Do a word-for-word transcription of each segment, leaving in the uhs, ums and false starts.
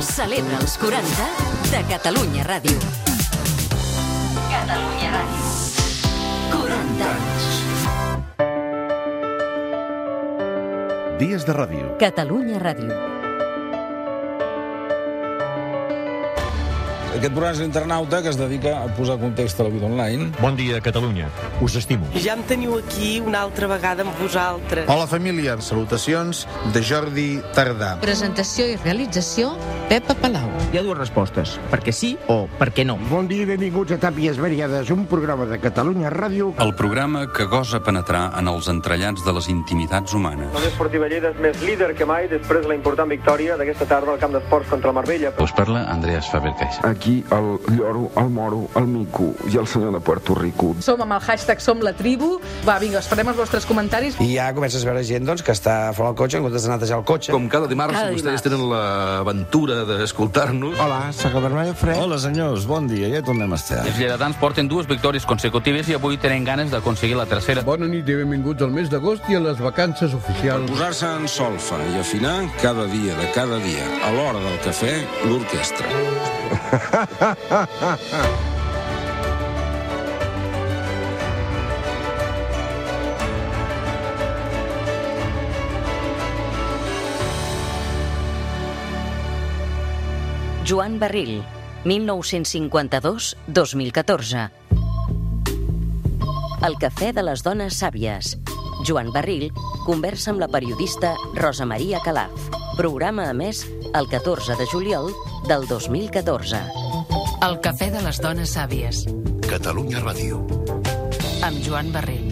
celebra els quaranta de Catalunya Ràdio. Catalunya Ràdio. quaranta anys. Dies de ràdio. Catalunya Ràdio. Aquest programa és l'internauta que es dedica a posar context a la vida online. Bon dia, Catalunya. Us estimo. Ja em teniu aquí una altra vegada amb vosaltres. Hola, família. Salutacions de Jordi Tardà. Presentació i realització, Pepa Palau. Hi ha dues respostes, perquè sí o perquè no. Bon dia i benvinguts a Tàpies Variades, un programa de Catalunya Ràdio. El programa que gosa penetrar en els entrellats de les intimitats humanes. L'Esportiva Lleida és més líder que mai després de la important victòria d'aquesta tarda al camp d'esports contra el Marbella. Us parla Andreas Faber-Caixa. Aquí el lloro, el moro, el mico i el senyor de Puerto Rico. Som amb el hashtag Som la Tribu. Va, vinga, esperem els vostres comentaris. I ja comences a veure gent doncs, que està fora del cotxe en comptes de netejar el cotxe. Com cada dimarts, cada vostès dimarts. tenen l'aventura d'escoltar-nos. Hola, soc el Bernardo Fred. Hola, senyors, bon dia, ja tornem a estar. Els lleidatans porten dues victòries consecutives i avui tenen ganes d'aconseguir la tercera. Bona nit i benvinguts al mes d'agost i a les vacances oficials. Per posar-se en solfa i afinar cada dia de cada dia, a l'hora del cafè, l'orquestra. Joan Barril, mil nou-cents cinquanta-dos a dos mil catorze. El cafè de les dones sàvies. Joan Barril conversa amb la periodista Rosa Maria Calaf. Programa emès el catorze de juliol del dos mil catorze. El cafè de les dones sàvies. Catalunya Ràdio. Amb Joan Barril.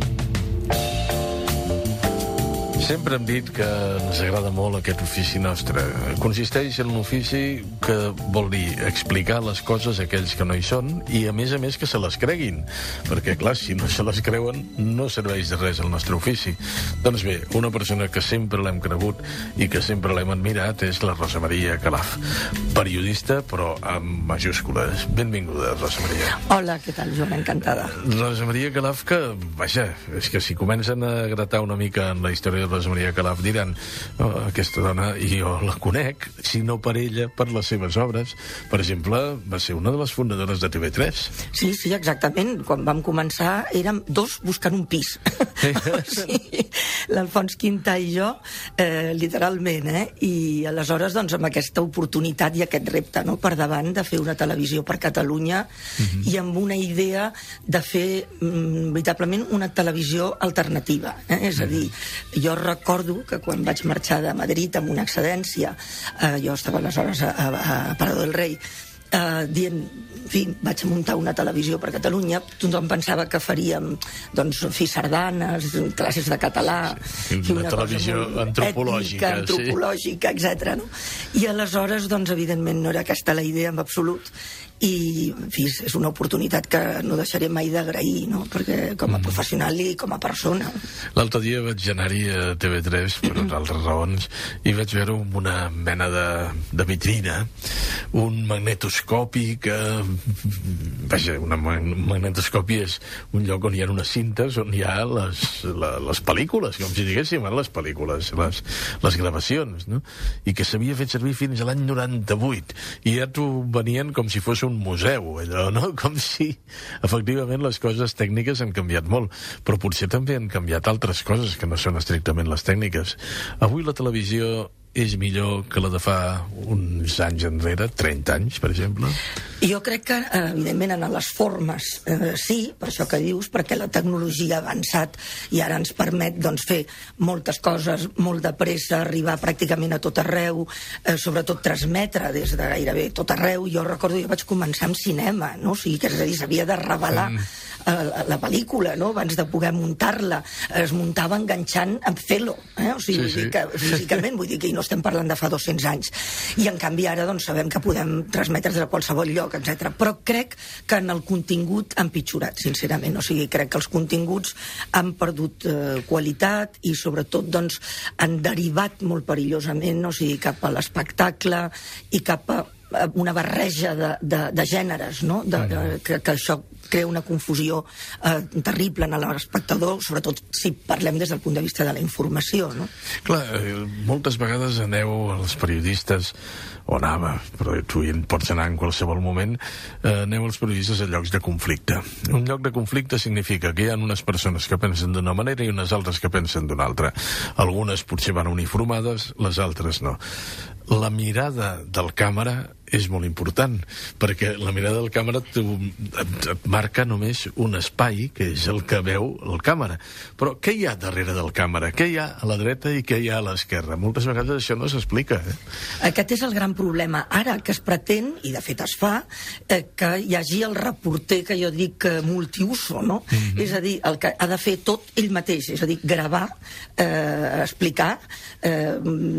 Sempre hem dit que ens agrada molt aquest ofici nostre. Consisteix en un ofici que vol dir explicar les coses a aquells que no hi són i, a més a més, que se les creguin. Perquè, clar, si no se les creuen, no serveix de res el nostre ofici. Doncs bé, una persona que sempre l'hem cregut i que sempre l'hem admirat és la Rosa Maria Calaf. Periodista, però amb majúscules. Benvinguda, Rosa Maria. Hola, què tal, Joan? Encantada. Rosa Maria Calaf, que, vaja, és que si comencen a gratar una mica en la història de Rosa Maria Calaf diran, oh, aquesta dona, i jo la conec, si no per ella, per les seves obres. Per exemple, va ser una de les fundadores de T V tres. Sí, sí, exactament. Quan vam començar érem dos buscant un pis. Sí, l'Alfons Quintà i jo, eh, literalment, eh? I aleshores, doncs, amb aquesta oportunitat i aquest repte, no?, per davant de fer una televisió per Catalunya mm-hmm. i amb una idea de fer, mm, veritablement, una televisió alternativa. Eh? És a dir, jo recordo que quan vaig marxar de Madrid amb una excedència, eh, jo estava aleshores a, a, a Parador del Rei, eh, dient, en fi, vaig muntar una televisió per Catalunya, tothom pensava que faríem, doncs, fi, sardanes, classes de català... Sí, una, una televisió antropològica, ètnica, antropològica, sí. etcètera. No? I aleshores, doncs, evidentment, no era aquesta la idea en absolut, i, en fi, és una oportunitat que no deixaré mai d'agrair, no?, perquè com a mm. professional i com a persona. L'altre dia vaig anar-hi a T V tres per altres raons i vaig veure una mena de, de vitrina, un magnetoscopi que, vaja, un magnetoscopi és un lloc on hi ha unes cintes on hi ha les, la, les pel·lícules, com si diguéssim, les pel·lícules, les, les gravacions, no?, i que s'havia fet servir fins a l'any noranta-vuit, i ja t'ho venien com si fos un museu, allò, no? Com si efectivament les coses tècniques han canviat molt, però potser també han canviat altres coses que no són estrictament les tècniques. Avui la televisió és millor que la de fa uns anys enrere, trenta anys, per exemple? Jo crec que, evidentment, en les formes eh, sí, per això que dius, perquè la tecnologia ha avançat i ara ens permet, doncs, fer moltes coses molt de pressa, arribar pràcticament a tot arreu, eh, sobretot transmetre des de gairebé tot arreu. Jo recordo, jo vaig començar amb cinema, no? O sigui, que és a dir, s'havia de revelar mm. la, la pel·lícula, no?, abans de poder muntar-la. Es muntava enganxant amb celo, eh? O sigui, sí, sí. Que, físicament, vull dir que no estem parlant de fa dos-cents anys. I en canvi ara doncs sabem que podem transmetre des de qualsevol lloc, etcètera. Però crec que en el contingut han pitjorat, sincerament. O sigui, crec que els continguts han perdut eh, qualitat i sobretot doncs han derivat molt perillosament, o sigui, cap a l'espectacle i cap a una barreja de, de, de gèneres, no? De, de, que, que això crea una confusió eh, terrible en l'espectador, sobretot si parlem des del punt de vista de la informació, no? Clar, moltes vegades aneu, els periodistes, o anava, però tu hi pots anar en qualsevol moment, eh, aneu els periodistes a llocs de conflicte. Un lloc de conflicte significa que hi ha unes persones que pensen d'una manera i unes altres que pensen d'una altra. Algunes potser van uniformades, les altres no. La mirada del càmera és molt important, perquè la mirada del càmera et, et, et marca només un espai, que és el que veu el càmera. Però què hi ha darrere del càmera? Què hi ha a la dreta i què hi ha a l'esquerra? Moltes vegades això no s'explica. Eh? Aquest és el gran problema. Ara que es pretén, i de fet es fa, eh, que hi hagi el reporter que jo dic eh, multiuso, no? Mm-hmm. És a dir, el que ha de fer tot ell mateix, és a dir, gravar, eh, explicar, eh,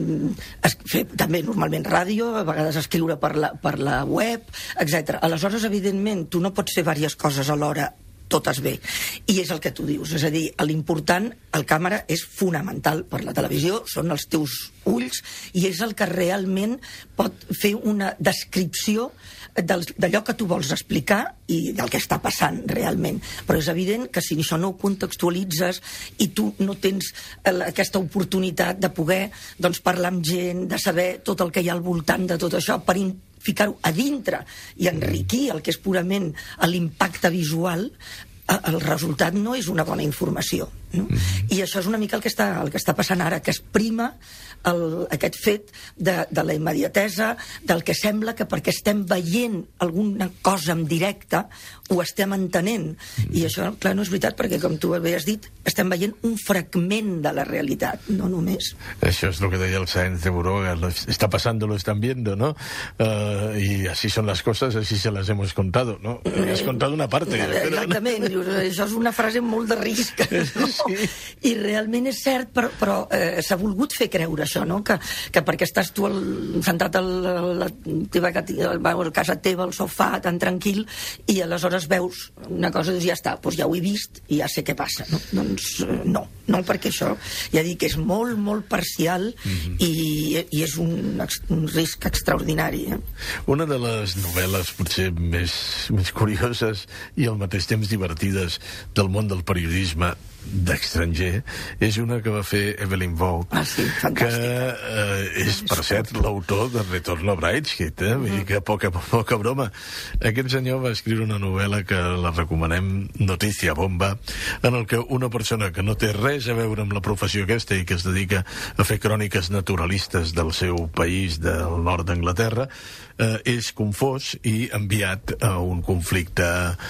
es, fer també normalment ràdio, a vegades escriure per la, per la web, etcètera. Aleshores, evidentment, tu no pots fer diverses coses alhora, totes bé. I és el que tu dius, és a dir, l'important, el càmera és fonamental per la televisió, són els teus ulls, i és el que realment pot fer una descripció d'allò que tu vols explicar i del que està passant realment. Però és evident que si això no ho contextualitzes i tu no tens aquesta oportunitat de poder doncs, parlar amb gent, de saber tot el que hi ha al voltant de tot això, per ficar-ho a dintre i enriquir el que és purament l'impacte visual, el resultat no és una bona informació, no? Mm-hmm. I això és una mica el que està, el que està passant ara, que es prima el, aquest fet de, de la immediatesa, del que sembla que perquè estem veient alguna cosa en directe ho estem entenent. Mm-hmm. I això, clar, no és veritat, perquè com tu havies dit, estem veient un fragment de la realitat, no només. Això és el que deia el Sáenz de Buroga, está pasando, lo están viendo, ¿no? Uh, y así son las cosas, así se las hemos contado, ¿no? Me has contado una parte. Exactament, però, no? Això és una frase molt de risc, no? Sí. I realment és cert, però, però eh, s'ha volgut fer creure això, no? Que, que perquè estàs tu el, centrat a la teva a casa teva, al sofà, tan tranquil, i aleshores veus una cosa i dius, ja està, doncs ja ho he vist i ja sé què passa, no? Doncs eh, no, no, perquè això, ja dic, és molt, molt parcial, mm-hmm. i, i és un, un risc extraordinari. Eh? Una de les novel·les potser més, més curioses i al mateix temps divertides del món del periodisme d'estranger és una que va fer Evelyn Waugh, ah, sí, que eh, és, per cert, l'autor de Retorno a Brideshead, eh? Vull dir que poca, poca broma. Aquest senyor va escriure una novel·la que la recomanem, Notícia Bomba, en el que una persona que no té res a veure amb la professió aquesta i que es dedica a fer cròniques naturalistes del seu país, del nord d'Anglaterra, eh, és confós i enviat a un conflicte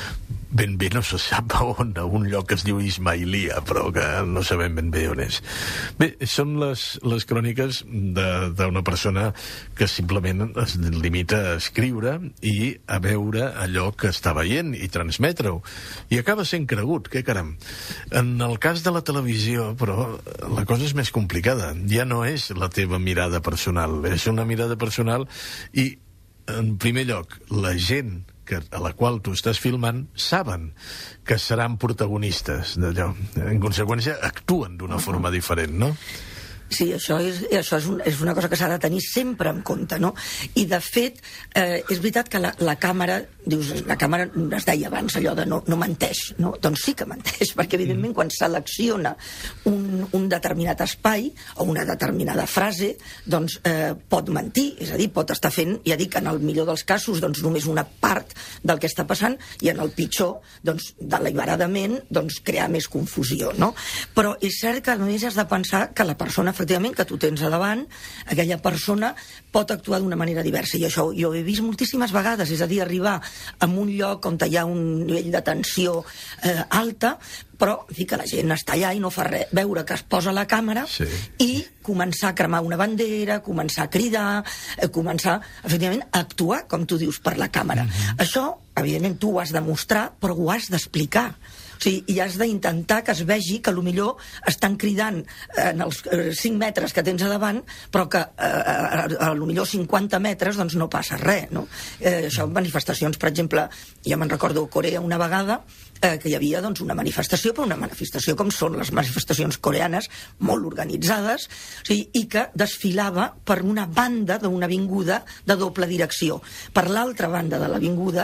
ben bé no se sap on, a un lloc que es diu Ismailia, però que no sabem ben bé on és. Bé, són les, les cròniques d'una persona que simplement es limita a escriure i a veure allò que està veient i transmetre-ho. I acaba sent cregut, què caram. En el cas de la televisió, però, la cosa és més complicada. Ja no és la teva mirada personal, és una mirada personal i, en primer lloc, la gent que, a la qual tu estàs filmant, saben que seran protagonistes d'allò. En conseqüència, actuen d'una uh-huh. forma diferent, no? Sí, això és, això és, un, és una cosa que s'ha de tenir sempre en compte, no? I, de fet, eh, és veritat que la, la càmera, dius, la càmera es deia abans allò de no, no menteix, no? Doncs sí que menteix, perquè, evidentment, quan selecciona un, un determinat espai o una determinada frase, doncs eh, pot mentir, és a dir, pot estar fent, ja dic, en el millor dels casos, doncs només una part del que està passant, i en el pitjor, doncs, deliberadament, doncs, crear més confusió, no? Però és cert que només has de pensar que la persona, efectivament, que tu tens a davant, aquella persona pot actuar d'una manera diversa, i això jo ho he vist moltíssimes vegades, és a dir, arribar a un lloc on hi ha un nivell de tensió eh, alta, però en fi, que la gent està allà i no fa res, veure que es posa la càmera sí. i començar a cremar una bandera, començar a cridar, eh, començar, efectivament, a actuar, com tu dius, per la càmera. Mm-hmm. Això, evidentment, tu ho has de mostrar, però ho has d'explicar. O sigui, i has d'intentar que es vegi que potser estan cridant en els cinc metres que tens a davant, però que eh, a potser cinquanta metres doncs no passa res, no? Eh, això, manifestacions, per exemple, ja me'n recordo a Corea una vegada, eh, que hi havia doncs, una manifestació, però una manifestació com són les manifestacions coreanes, molt organitzades, o sigui, i que desfilava per una banda d'una avinguda de doble direcció. Per l'altra banda de l'avinguda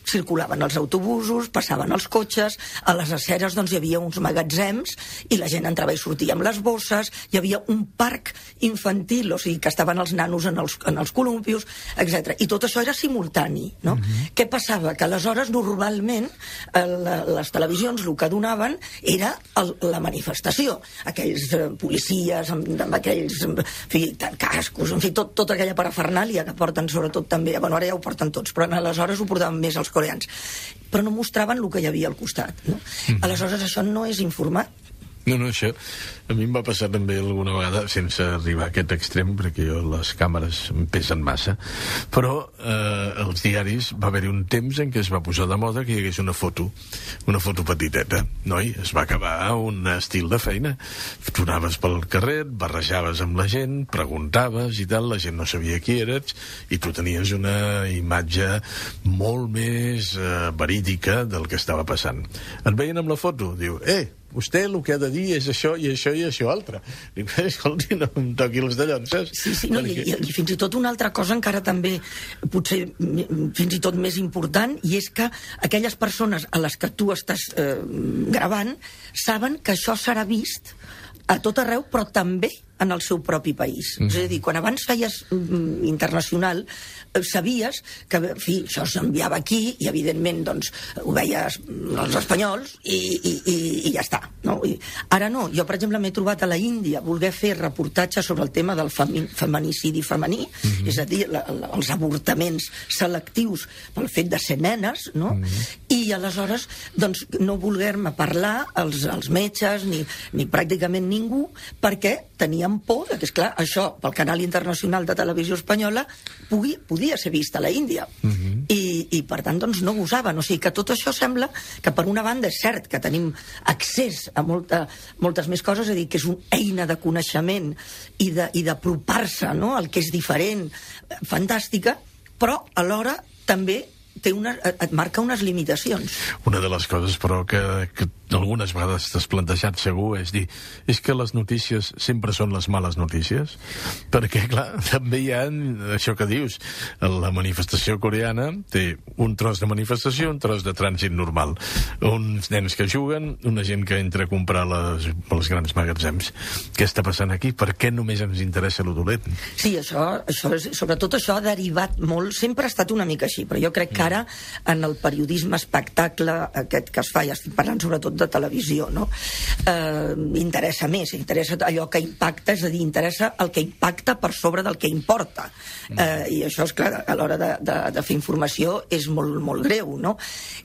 circulaven els autobusos, passaven els cotxes, a les aceres doncs, hi havia uns magatzems i la gent entrava i sortia amb les bosses, hi havia un parc infantil, o sigui que estaven els nanos en els, en els columpios, etcètera. I tot això era simultani, no? Mm-hmm. Què passava? Que aleshores normalment el, les televisions el que donaven era el, la manifestació, aquells eh, policies amb, amb aquells en fi, cascos, en fi, tot, tota aquella parafernàlia que porten sobretot també, bueno, ara ja ho porten tots, però aleshores ho portaven més els coreans, però no mostraven el que hi havia al costat, no? Mm-hmm. Aleshores això no és informar. No, no, això a mi em va passar també alguna vegada, sense arribar a aquest extrem, perquè jo les càmeres em pesen massa, però eh, als diaris va haver-hi un temps en què es va posar de moda que hi hagués una foto, una foto petiteta, no? I es va acabar un estil de feina. Tu anaves pel carrer, barrejaves amb la gent, preguntaves i tal, la gent no sabia qui eres, i tu tenies una imatge molt més eh, verídica del que estava passant. Et veien amb la foto, diu, eh, vostè el que ha de dir és això i això i això altre. Dic, escolti, no em toqui els dallons, saps? Sí, sí, no, Perquè... i, i fins i tot una altra cosa encara també, potser fins i tot més important, i és que aquelles persones a les que tu estàs eh, gravant saben que això serà vist a tot arreu, però també en el seu propi país. Mm. És a dir, quan abans feies mm, internacional, eh, sabies que, en fi, això s'enviava aquí i, evidentment, doncs, ho veies els espanyols i, i, i, i ja està. No? I ara no. Jo, per exemple, m'he trobat a la Índia voler fer reportatge sobre el tema del femi feminicidi femení, mm-hmm. és a dir, la, la, els avortaments selectius pel fet de ser nenes, no? Mm-hmm. I, aleshores, doncs, no voler-me parlar els, els metges ni, ni pràcticament ningú, perquè tenia por que, esclar, això pel canal internacional de televisió espanyola pugui, podia ser vist a la Índia. Uh-huh. I, i per tant doncs no gosaven. O sigui que tot això sembla que per una banda és cert que tenim accés a molta, moltes més coses, és a dir, que és una eina de coneixement i d'apropar-se, no?, al que és diferent, fantàstica, però alhora també té una, et marca unes limitacions. Una de les coses, però, que, que algunes vegades t'has plantejat segur és dir, és que les notícies sempre són les males notícies, perquè, clar, també hi ha això que dius, la manifestació coreana té un tros de manifestació, un tros de trànsit normal, uns nens que juguen, una gent que entra a comprar les, els grans magatzems. Què està passant aquí? Per què només ens interessa lo dolent? Sí, això, això és, sobretot això ha derivat molt, sempre ha estat una mica així, però jo crec que ara en el periodisme espectacle aquest que es fa, ja estic parlant sobretot de televisió, no? Eh, interessa més, interessa allò que impacta, és a dir, interessa el que impacta per sobre del que importa. Eh, I això, és clar, a l'hora de, de, de fer informació és molt, molt greu, no?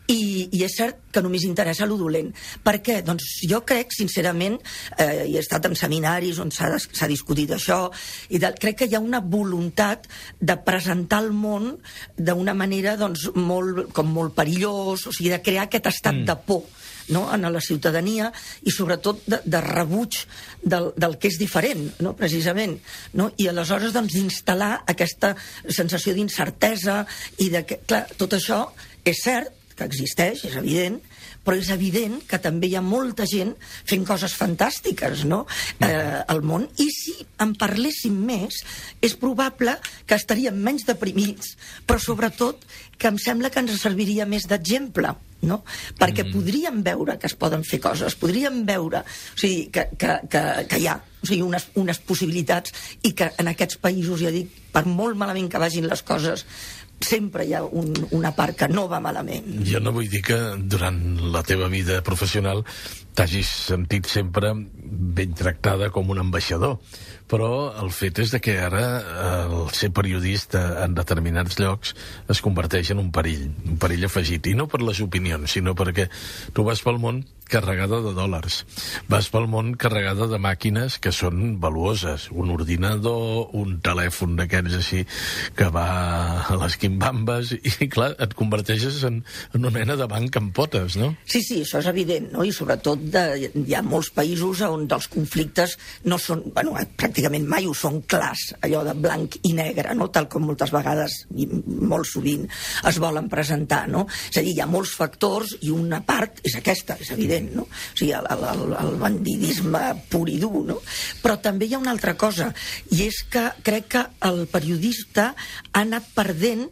I, i és cert que només interessa lo dolent. Per què? Doncs jo crec, sincerament, eh, i he estat en seminaris on s'ha discutit això, i de, crec que hi ha una voluntat de presentar el món d'una manera, doncs, molt, com molt perillós, o sigui, de crear aquest estat mm. de por, no?, en la ciutadania, i sobretot de, de rebuig del, del que és diferent, no?, precisament, no? I aleshores, doncs, d'instal·lar aquesta sensació d'incertesa i de que, clar, tot això és cert que existeix, és evident, però és evident que també hi ha molta gent fent coses fantàstiques, no?, eh, al món, i si en parléssim més, és probable que estaríem menys deprimits, però sobretot que em sembla que ens serviria més d'exemple, no? Perquè mm. podríem veure que es poden fer coses, podríem veure, o sigui, que, que, que, que hi ha, o sigui, unes, unes possibilitats, i que en aquests països, ja dic, per molt malament que vagin les coses, sempre hi ha un, una part que no va malament. Jo no vull dir que durant la teva vida professional t'hagis sentit sempre ben tractada com un ambaixador, però el fet és de que ara el ser periodista en determinats llocs es converteix en un perill, un perill afegit, i no per les opinions, sinó perquè tu vas pel món carregada de dòlars, vas pel món carregada de màquines que són valuoses, un ordinador, un telèfon d'aquests així que va a les quimbambes, i clar, et converteixes en, en una mena de banc amb potes, no? Sí, sí, això és evident, no? I sobretot de, hi ha molts països on els conflictes no són, bueno, pràcticament mai ho són clars, allò de blanc i negre, no?, tal com moltes vegades i molt sovint es volen presentar, no? És a dir, hi ha molts factors i una part és aquesta, és evident, no? O sigui, el, el, el bandidisme pur i dur, no? Però també hi ha una altra cosa, i és que crec que el periodista ha anat perdent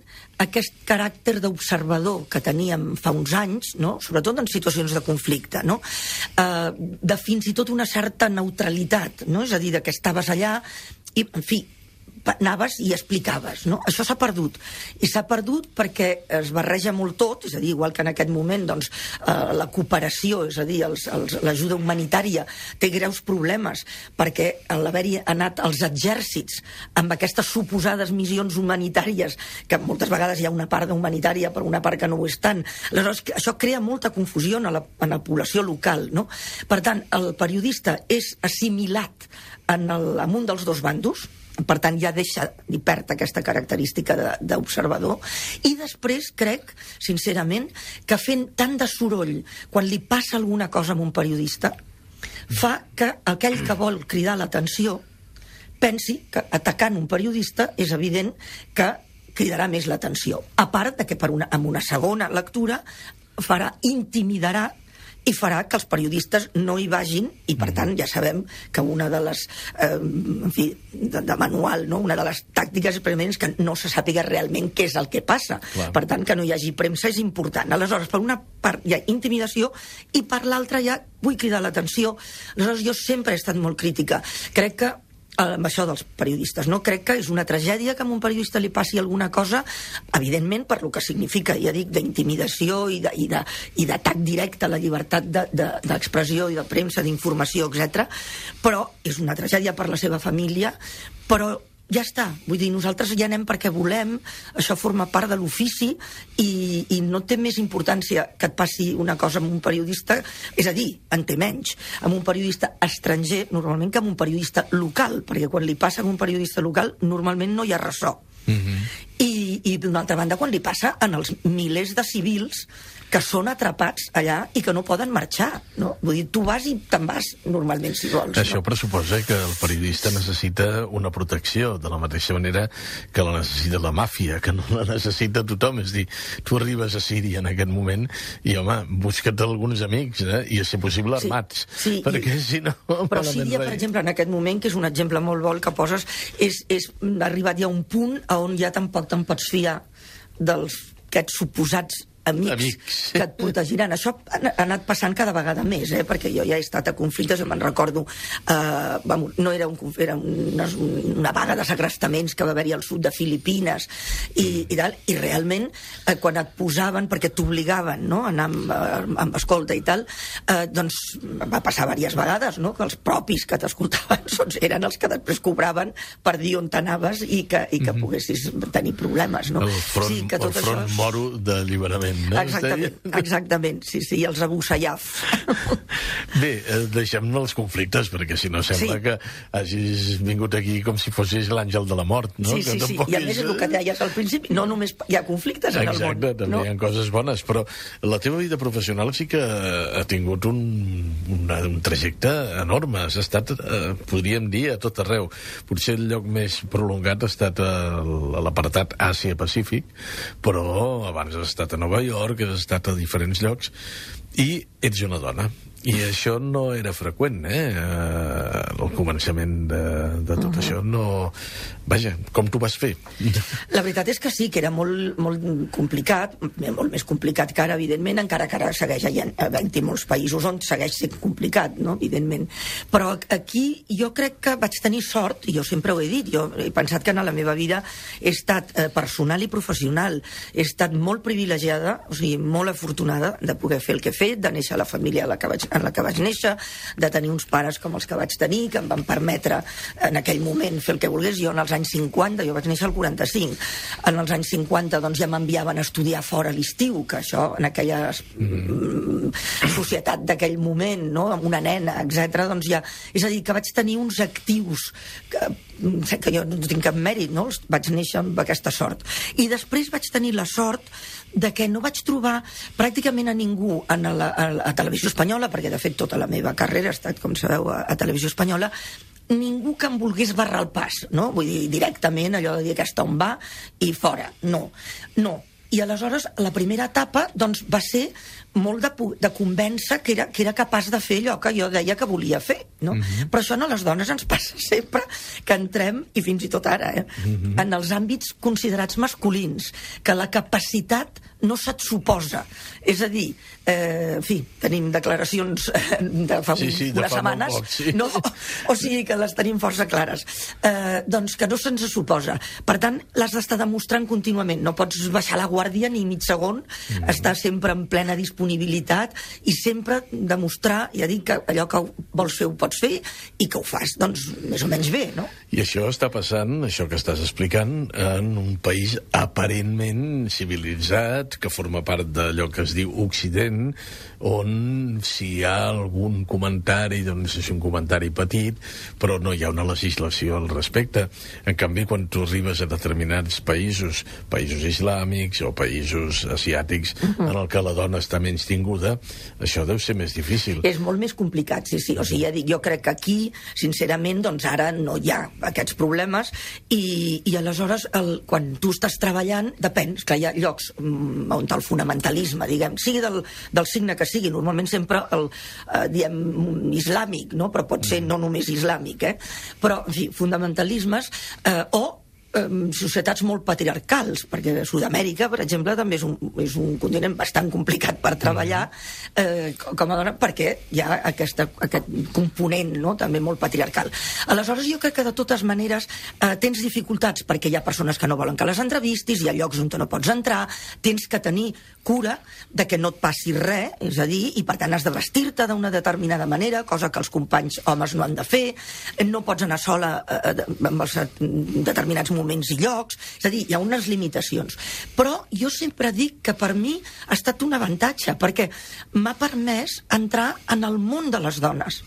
aquest caràcter d'observador que teníem fa uns anys, no? Sobretot en situacions de conflicte, no? Eh, de fins i tot una certa neutralitat, no? És a dir, que estaves allà i, en fi, anaves i explicaves, no? Això s'ha perdut. I s'ha perdut perquè es barreja molt tot, és a dir, igual que en aquest moment doncs, eh, la cooperació, és a dir, els, els, l'ajuda humanitària té greus problemes perquè a l'haver-hi anat als exèrcits amb aquestes suposades missions humanitàries, que moltes vegades hi ha una part humanitària però una part que no ho és tant, aleshores això crea molta confusió en la, en la població local, no? Per tant, el periodista és assimilat en, el, en un dels dos bandos, per tant ja deixa i perd aquesta característica d'observador, i després crec, sincerament, que fent tant de soroll quan li passa alguna cosa a un periodista fa que aquell que vol cridar l'atenció pensi que atacant un periodista és evident que cridarà més l'atenció, a part de que per una, amb una segona lectura farà, intimidarà i farà que els periodistes no hi vagin, i per tant ja sabem que una de les eh, en fi, de, de manual, no? Una de les tàctiques experiments que no se sàpiga realment què és el que passa. Clar. Per tant, que no hi hagi premsa és important. Aleshores, per una part hi ha intimidació i per l'altra ja vull cridar l'atenció. Aleshores, jo sempre he estat molt crítica. Crec que amb això dels periodistes, no? Crec que és una tragèdia que a un periodista li passi alguna cosa, evidentment per lo que significa, ja dic, d'intimidació i de, i de, i d'atac directe a la llibertat de, de, d'expressió i de premsa, d'informació, etcètera. Però és una tragèdia per la seva família, però ja està, vull dir, nosaltres ja anem perquè volem, això forma part de l'ofici i, i no té més importància que et passi una cosa amb un periodista, és a dir, en té menys, amb un periodista estranger normalment que amb un periodista local, perquè quan li passa amb un periodista local normalment no hi ha ressò. Mm-hmm. I, i d'una altra banda, quan li passa en els milers de civils que són atrapats allà i que no poden marxar, no? Vull dir, tu vas i te'n vas normalment si vols. Això no? pressuposa que el periodista necessita una protecció de la mateixa manera que la necessita la màfia, que no la necessita tothom. És dir, tu arribes a Síria en aquest moment i, home, busca't alguns amics, eh? I a ser possible armats, sí, sí, perquè i... si no... Però Síria, per exemple, en aquest moment, que és un exemple molt bo el que poses, és, és arribat ja a un punt on ja tampoc te'n pots fiar dels aquests suposats amics, amics que et protegiran. Això ha anat passant cada vegada més, eh? Perquè jo ja he estat a conflictes, me'n recordo, eh, vamos, no era, un, era una, una vaga de segrestaments que va haver-hi al sud de Filipines i, i, tal, i realment eh, quan et posaven, perquè t'obligaven, no?, a anar amb, amb escolta i tal, eh, doncs va passar diverses vegades, no?, que els propis que t'escoltaven doncs, eren els que després cobraven per dir on t'anaves i que, i que mm-hmm. poguessis tenir problemes, no? El front, sí, que tot el front això... moro d'alliberament. No? Exactament, exactament, sí, sí, els Abu Sayyaf. Bé, deixem els conflictes, perquè si no sembla sí. que hagis vingut aquí com si fossis l'àngel de la mort, no? Sí, sí, que sí, i a més és el que deies al principi, no només hi ha conflictes en Exacte, el món. Exacte, també no? hi ha coses bones, però la teva vida professional sí que ha tingut un, una, un trajecte enorme, has estat, eh, podríem dir, a tot arreu. Potser el lloc més prolongat ha estat a, a l'apartat Àsia-Pacífic, però abans has estat a Nova York, has estat a diferents llocs, i ets una dona. I això no era freqüent, eh? El començament de, de tot uh-huh. això no... Vaja, com t'ho vas fer? La veritat és que sí, que era molt, molt complicat, molt més complicat que ara, evidentment, encara que ara segueix havent-hi molts països on segueix sent complicat, no?, evidentment. Però aquí jo crec que vaig tenir sort, i jo sempre ho he dit, jo he pensat que en la meva vida he estat eh, personal i professional, he estat molt privilegiada, o sigui, molt afortunada de poder fer el que he fet, de néixer a la família a la que vaig, en la que vaig néixer, de tenir uns pares com els que vaig tenir, que em van permetre en aquell moment fer el que volgués. Jo en els anys cinquanta, jo vaig néixer al quaranta-cinc, en els anys cinquanta doncs ja m'enviaven a estudiar fora a l'estiu, que això en aquella mm. societat d'aquell moment, no?, amb una nena, etcètera, doncs ja... És a dir, que vaig tenir uns actius que, que jo no tinc cap mèrit, no?, vaig néixer amb aquesta sort. I després vaig tenir la sort de que no vaig trobar pràcticament a ningú en la, a, a Televisió Espanyola, perquè de fet tota la meva carrera ha estat, com sabeu, a, a Televisió Espanyola, ningú que em volgués barrar el pas, no? Vull dir, directament allò de dir aquesta on va i fora. No, no. I aleshores la primera etapa doncs, va ser molt de, de convèncer que era, que era capaç de fer allò que jo deia que volia fer, no? Mm-hmm. Però això a les dones ens passa sempre que entrem, i fins i tot ara, eh, mm-hmm. en els àmbits considerats masculins, que la capacitat no se't suposa. És a dir, eh, en fi, tenim declaracions de fa sí, sí, de unes fa setmanes, poc, sí. no? O sigui que les tenim força clares. Eh, doncs que no se'ns suposa. Per tant, l'has d'estar demostrant contínuament. No pots baixar la guàrdia ni mig segon, mm. estar sempre en plena disponibilitat i sempre demostrar, ja dic, que allò que vols fer ho pots fer i que ho fas, doncs, més o menys bé, no? I això està passant, això que estàs explicant, en un país aparentment civilitzat, que forma part d'allò que es diu Occident, on si hi ha algun comentari, doncs és un comentari petit, però no hi ha una legislació al respecte. En canvi, quan tu arribes a determinats països, països islàmics o països asiàtics, uh-huh. en el que la dona està menys tinguda, això deu ser més difícil. És molt més complicat, sí, sí. O sigui, ja dic, jo crec que aquí, sincerament, doncs ara no hi ha aquests problemes i, i aleshores, el, quan tu estàs treballant, depèn, que hi ha llocs mm, on el fonamentalisme, diguem, sigui del, del signe que sigui, normalment sempre el, eh, diem, islàmic, no? Però pot ser no només islàmic, eh? Però, en fi, fonamentalismes, eh, o societats molt patriarcals, perquè Sud-amèrica, per exemple, també és un, és un continent bastant complicat per treballar eh, com a dona, perquè hi ha aquesta, aquest component, no?, també molt patriarcal. Aleshores, jo crec que de totes maneres eh, tens dificultats, perquè hi ha persones que no volen que les entrevistis, hi ha llocs on no pots entrar, tens que tenir cura de que no et passi res, és a dir, i per tant has de vestir-te d'una determinada manera, cosa que els companys homes no han de fer, no pots anar sola eh, amb els determinats moments i llocs, és a dir, hi ha unes limitacions. Però jo sempre dic que per mi ha estat un avantatge, perquè m'ha permès entrar en el món de les dones.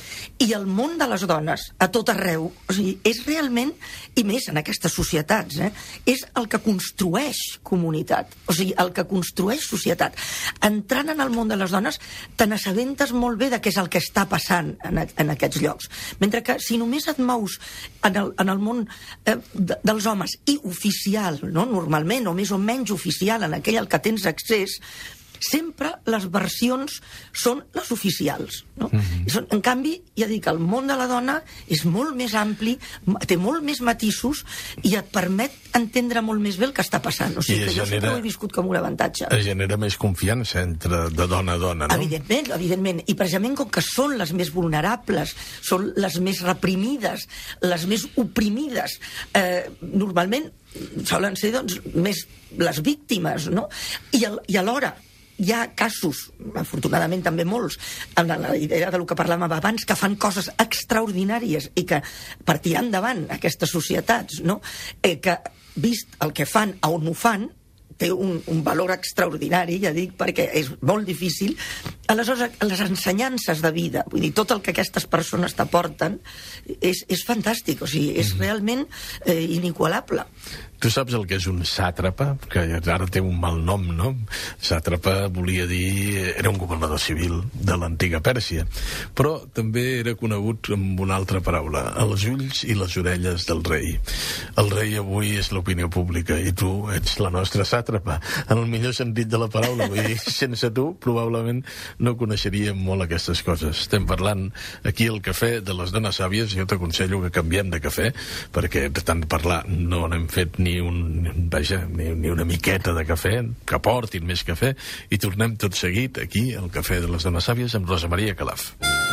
I el món de les dones, a tot arreu, o sigui, és realment, i més en aquestes societats, eh, és el que construeix comunitat, o sigui, el que construeix societat. Entrant en el món de les dones, te n'assabentes molt bé de què és el que està passant en, en aquests llocs. Mentre que si només et mous en el, en el món eh, de, dels homes i oficial, no? Normalment, o més o menys oficial, en aquell al que tens accés, sempre les versions són les oficials, no? Mm-hmm. En canvi, ja dic, el món de la dona és molt més ampli, té molt més matisos i et permet entendre molt més bé el que està passant. O sigui, que jo sempre ho he viscut com un avantatge. Es genera més confiança entre de dona a dona, no? Evidentment, evidentment. I precisament com que són les més vulnerables, són les més reprimides, les més oprimides, eh, normalment solen ser, doncs, més les víctimes, no? I, al, i alhora hi ha casos, afortunadament també molts, amb la idea del que parlàvem abans, que fan coses extraordinàries i que per tirar endavant aquestes societats, no? eh, que vist el que fan a on ho fan, té un, un valor extraordinari, ja dic, perquè és molt difícil. Aleshores, les ensenyances de vida, vull dir, tot el que aquestes persones t'aporten és, és fantàstic, o sigui, és realment eh, inigualable. Tu saps el que és un sàtrapa? Que ara té un mal nom, no? Sàtrapa volia dir... Era un governador civil de l'antiga Pèrsia. Però també era conegut amb una altra paraula, els ulls i les orelles del rei. El rei avui és l'opinió pública i tu ets la nostra sàtrapa, en el millor sentit de la paraula. Vull dir, sense tu, probablement no coneixeríem molt aquestes coses. Estem parlant aquí al cafè de les dones sàvies. Jo t'aconsello que canviem de cafè, perquè de tant parlar no n'hem fet ni un, vaja, ni, ni una miqueta de cafè, que portin més cafè, i tornem tot seguit aquí al Cafè de les Dones Sàvies amb Rosa Maria Calaf.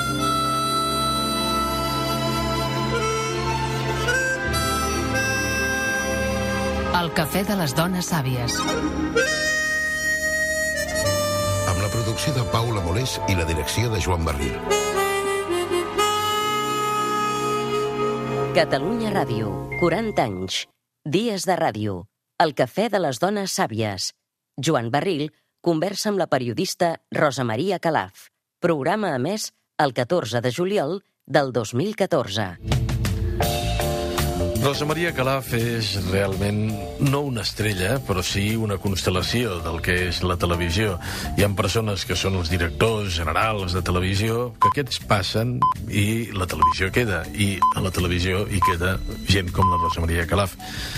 El Cafè de les Dones Sàvies. Amb la producció de Paula Molés i la direcció de Joan Barril. Catalunya Ràdio, quaranta anys. Dies de ràdio. El Cafè de les Dones Sàvies. Joan Barril conversa amb la periodista Rosa Maria Calaf. Programa emès el catorze de juliol del dos mil catorze. Rosa Maria Calaf és realment no una estrella, però sí una constel·lació del que és la televisió. Hi ha persones que són els directors generals de televisió, que aquests passen i la televisió queda, i a la televisió hi queda gent com la Rosa Maria Calaf.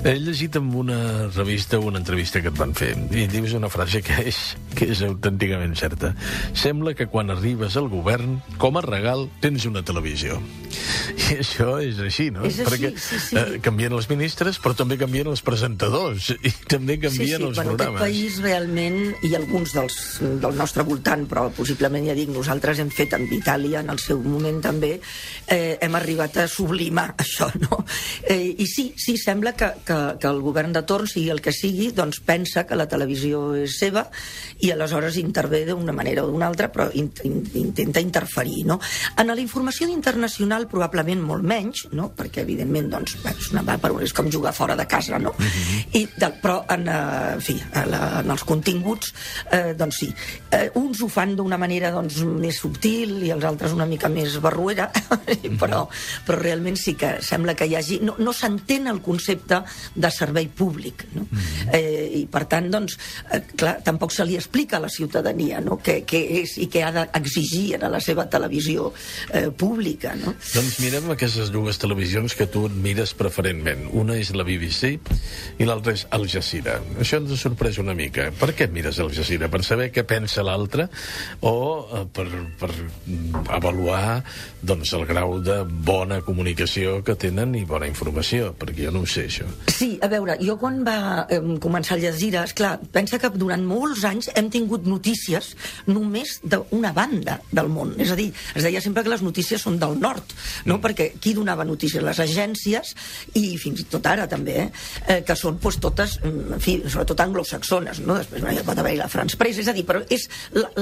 He llegit en una revista una entrevista que et van fer i dius una frase que és, que és autènticament certa. Sembla que quan arribes al govern, com a regal, tens una televisió. I això és així, no? És així, Perquè sí, sí. Eh, canvien els ministres, però també canvien els presentadors i també canvien sí, sí. els bueno, programes. Aquest país realment, i alguns dels, del nostre voltant, però possiblement, ja dic, nosaltres hem fet amb Itàlia en el seu moment també, eh, hem arribat a sublimar això, no? Eh, I sí, sí, sembla que, que, que el govern de torn, sigui el que sigui, doncs pensa que la televisió és seva i aleshores intervé d'una manera o d'una altra, però in, in, intenta interferir, no? En la informació internacional probablement molt menys, no? Perquè evidentment doncs, és, una, és com jugar fora de casa, no? Mm-hmm. I de, però en, eh, en fi, a la, en els continguts eh, doncs sí, eh, uns ho fan d'una manera doncs, més subtil i els altres una mica més barruera però, però realment sí que sembla que hi hagi, no, no s'entén el concepte de servei públic, no? Mm-hmm. eh, i per tant doncs, eh, clar, tampoc se li explica a la ciutadania, no? què, què és i què ha d'exigir a la seva televisió eh, pública, no? Doncs mirem aquestes dues televisions que tu mires preferentment. Una és la B B C i l'altra és Al Jazeera. Això ens sorprès una mica. Per què mires Al Jazeera? Per saber què pensa l'altre o eh, per, per avaluar doncs, el grau de bona comunicació que tenen i bona informació? Perquè jo no ho sé, això. Sí, a veure, jo quan va eh, començar Al Jazeera, esclar, pensa que durant molts anys hem tingut notícies només d'una banda del món. És a dir, es deia sempre que les notícies són del nord, no? Mm. Perquè qui donava notícies? Les agències, i fins i tot ara també, eh? Eh, que són pues, totes, en fi, sobretot anglosaxones, no? Després bueno, ja pot haver-hi la France Press, és a dir, però és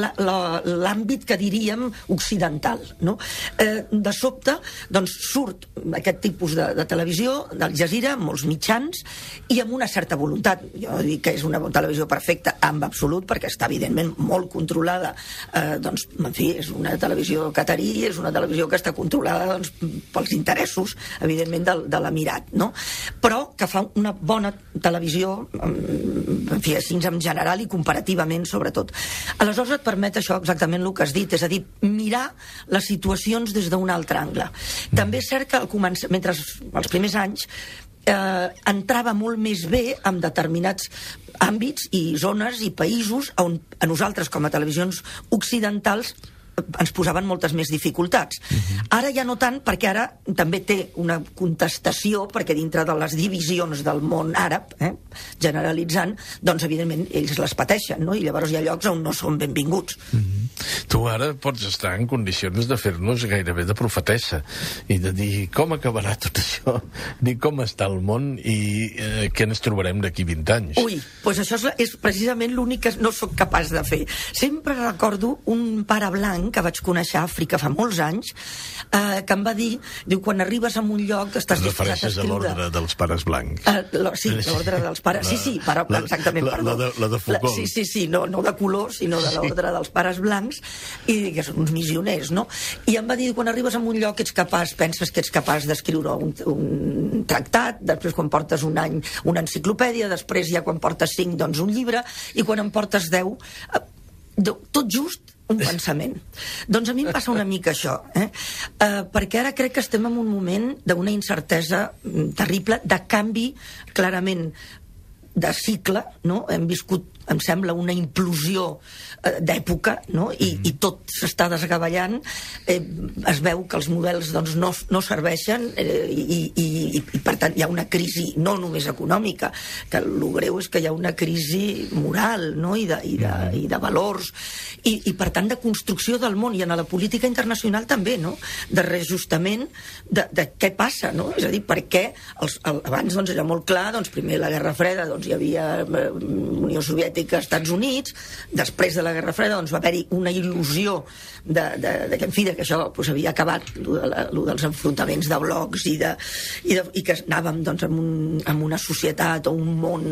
l'àmbit que diríem occidental, no? Eh, de sobte, doncs surt aquest tipus de, de televisió, d'Al Jazeera, amb molts mitjans, i amb una certa voluntat. Jo dic que és una televisió perfecta en absolut, perquè està evidentment molt controlada, eh, doncs, en fi, és una televisió catarí, és una televisió que està controlada doncs, pels interessos, evidentment, de, de l'Emirat, no? Però que fa una bona televisió, en fi, així en general i comparativament, sobretot. Aleshores et permet això exactament el que has dit, és a dir, mirar les situacions des d'un altre angle. També és cert que al començar, mentre els primers anys eh, entrava molt més bé en determinats àmbits i zones i països on a nosaltres com a televisions occidentals ens posaven moltes més dificultats. Uh-huh. Ara ja no tant, perquè ara també té una contestació, perquè dintre de les divisions del món àrab, eh, generalitzant, doncs evidentment ells les pateixen, no? I llavors hi ha llocs on no són benvinguts. Uh-huh. Tu ara pots estar en condicions de fer-nos gairebé de profetessa i de dir com acabarà tot això, dir com està el món i eh, què ens trobarem d'aquí vint anys. Ui, doncs això és, és precisament l'únic que no sóc capaç de fer. Sempre recordo un pare blanc que vaig conèixer a Àfrica fa molts anys, eh, que em va dir, diu, quan arribes a un lloc estàs disposat a escriure... refereixes a l'ordre dels pares blancs. Uh, lo, sí, l'ordre dels pares... La, sí, sí, para, la, exactament, la, perdó. La de, la de Foucault. La, sí, sí, sí, no, no de color, sinó de l'ordre dels pares blancs, i que són uns missioners, no? I em va dir, quan arribes a un lloc ets capaç, penses que ets capaç d'escriure un, un tractat, després quan portes un any una enciclopèdia, després ja quan portes cinc, doncs un llibre, i quan en portes deu, eh, tot just un pensament. Doncs a mi em passa una mica això, eh? Uh, perquè ara crec que estem en un moment d'una incertesa terrible, de canvi clarament de cicle, no? Hem viscut, em sembla, una implosió eh, d'època, no? I, i tot s'està desgavellant, eh, es veu que els models doncs, no, no serveixen eh, i, i, i, i per tant hi ha una crisi no només econòmica, que el greu és que hi ha una crisi moral, no? I, de, i, de, i de valors i, i per tant de construcció del món, i en la política internacional també, no? De reajustament de, de què passa, no? És a dir, per què els, el, abans doncs, era molt clar, doncs, primer la Guerra Freda doncs, hi havia eh, Unió Soviètica, Estats Units, després de la Guerra Freda doncs, va haver-hi una il·lusió de, de, de, que, en fi, de que això doncs, havia acabat, lo, de la, lo dels enfrontaments de blocs i, de, i, de, i que anàvem doncs, en, un, en una societat o un món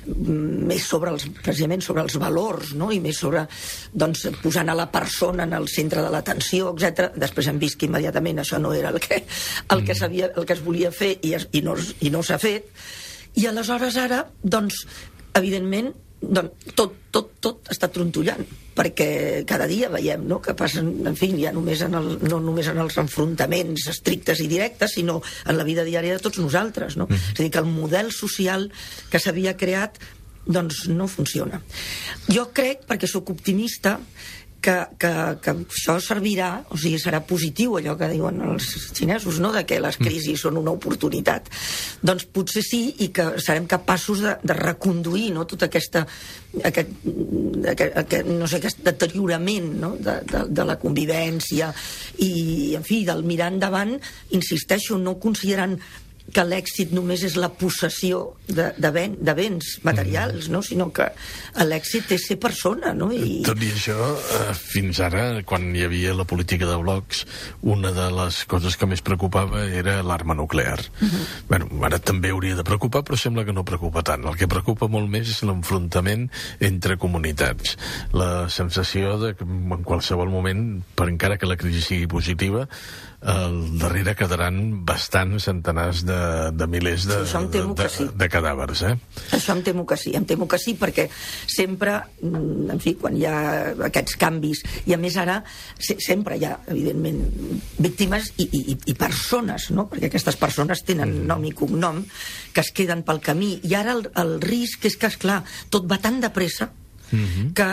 més sobre els, precisament sobre els valors, no? I més sobre doncs, posant a la persona en el centre de l'atenció, etcètera. Després hem vist que immediatament això no era el que, el que, sabia, el que es volia fer i, es, i no, i no s'ha fet. I aleshores ara, doncs, evidentment, doncs tot, tot, tot està trontollant, perquè cada dia veiem, no?, que passen, en fi, ja només en el, no només en els enfrontaments estrictes i directes, sinó en la vida diària de tots nosaltres, no? Mm. És a dir, que el model social que s'havia creat doncs no funciona. Jo crec, perquè sóc optimista, que, que, que això servirà, o sigui, serà positiu, allò que diuen els xinesos, no?, de que les crisis són una oportunitat. Doncs potser sí, i que serem capaços de, de reconduir, no?, tota aquesta aquest, aquest, aquest, no sé, aquest deteriorament, no?, de, de, de la convivència i, en fi, del mirar endavant, insisteixo, no considerant que l'èxit només és la possessió de, de, ben, de béns materials, no?, sinó que l'èxit és ser persona, no? I... Tot i això, eh, fins ara, quan hi havia la política de blocs, una de les coses que més preocupava era l'arma nuclear. Uh-huh. Bueno, ara també hauria de preocupar, però sembla que no preocupa tant. El que preocupa molt més és l'enfrontament entre comunitats. La sensació de que en qualsevol moment, per encara que la crisi sigui positiva, al darrere quedaran bastants centenars de, de milers de, sí, de, de, sí. de cadàvers, eh? Això em temo que sí, em temo que sí, perquè sempre, en fi, quan hi ha aquests canvis, i a més ara sempre hi ha, evidentment, víctimes i, i, i persones, no?, perquè aquestes persones tenen mm. nom i cognom, que es queden pel camí, i ara el, el risc és que, esclar, tot va tan de pressa, mm-hmm. que,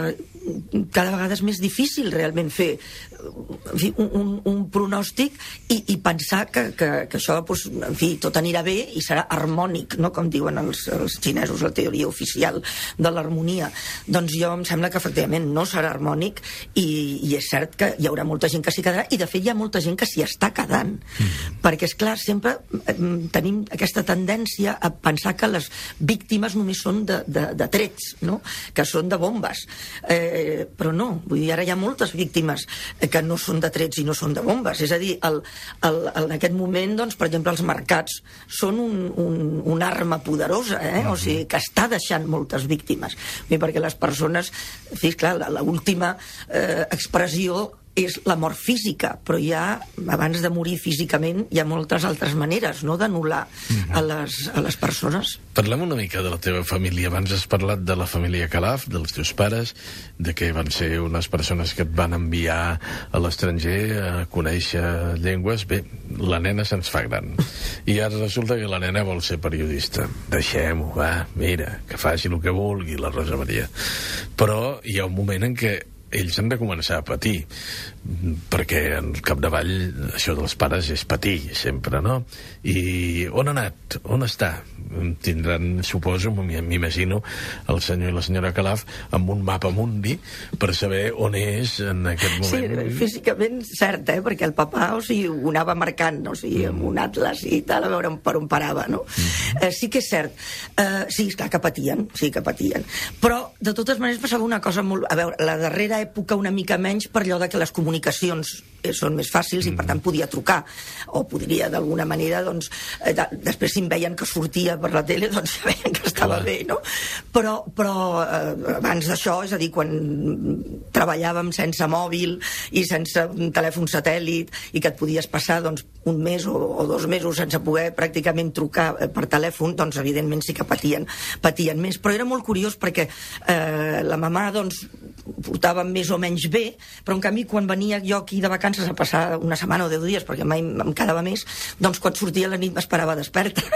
que cada vegada és més difícil realment fer en fi, un, un, un pronòstic i, i pensar que, que, que això, doncs, en fi, tot anirà bé i serà harmònic, no?, com diuen els, els xinesos, la teoria oficial de l'harmonia. Doncs jo em sembla que efectivament no serà harmònic i, i és cert que hi haurà molta gent que s'hi quedarà, i de fet hi ha molta gent que s'hi està quedant, mm. perquè és clar, sempre eh, tenim aquesta tendència a pensar que les víctimes només són de, de, de trets, no?, que són de bombes, eh, però no, vull dir, ara hi ha moltes víctimes eh, que no són de trets i no són de bombes. És a dir, el, el, en aquest moment, doncs, per exemple, els mercats són un, un, una arma poderosa, eh? O sigui, que està deixant moltes víctimes. I perquè les persones, en fi, clar, l'última eh, expressió és la mort física, però ja, abans de morir físicament, hi ha moltes altres maneres, no?, d'anul·lar a les, a les persones. Parlem una mica de la teva família. Abans has parlat de la família Calaf, dels teus pares, de que van ser unes persones que et van enviar a l'estranger a conèixer llengües. Bé, la nena se'ns fa gran. I ara resulta que la nena vol ser periodista. Deixem-ho, va, mira, que faci el que vulgui la Rosa Maria. Però hi ha un moment en què ells han de començar a patir, perquè en capdavall això dels pares és patir sempre, no? I on ha anat? On està? Tindran, suposo, m'imagino, el senyor i la senyora Calaf amb un mapa mundi per saber on és en aquest moment. Sí, físicament cert, eh? Perquè el papà, o sigui, ho anava marcant, no? O sigui, amb un atlas i tal, a veure per on parava, no? Mm. Eh, sí que és cert. Eh, sí, esclar, que patien, sí que patien. Però, de totes maneres, passava una cosa molt... A veure, la darrera època una mica menys per allò de que les comunicacions són més fàcils, mm. i per tant podia trucar, o podria d'alguna manera, doncs, eh, de, després si em veien que sortia per la tele, doncs ja veien que estava Clar. bé, no? Però, però eh, abans d'això, és a dir, quan treballàvem sense mòbil i sense un telèfon satèl·lit i que et podies passar, doncs, un mes o, o dos mesos sense poder pràcticament trucar per telèfon, doncs evidentment sí que patien, patien més. Però era molt curiós perquè eh, la mamà, doncs, portava més o menys bé, però en canvi quan venia jo aquí de vacances a passar una setmana o deu dies, perquè mai em quedava més, doncs quan sortia a la nit m'esperava desperta.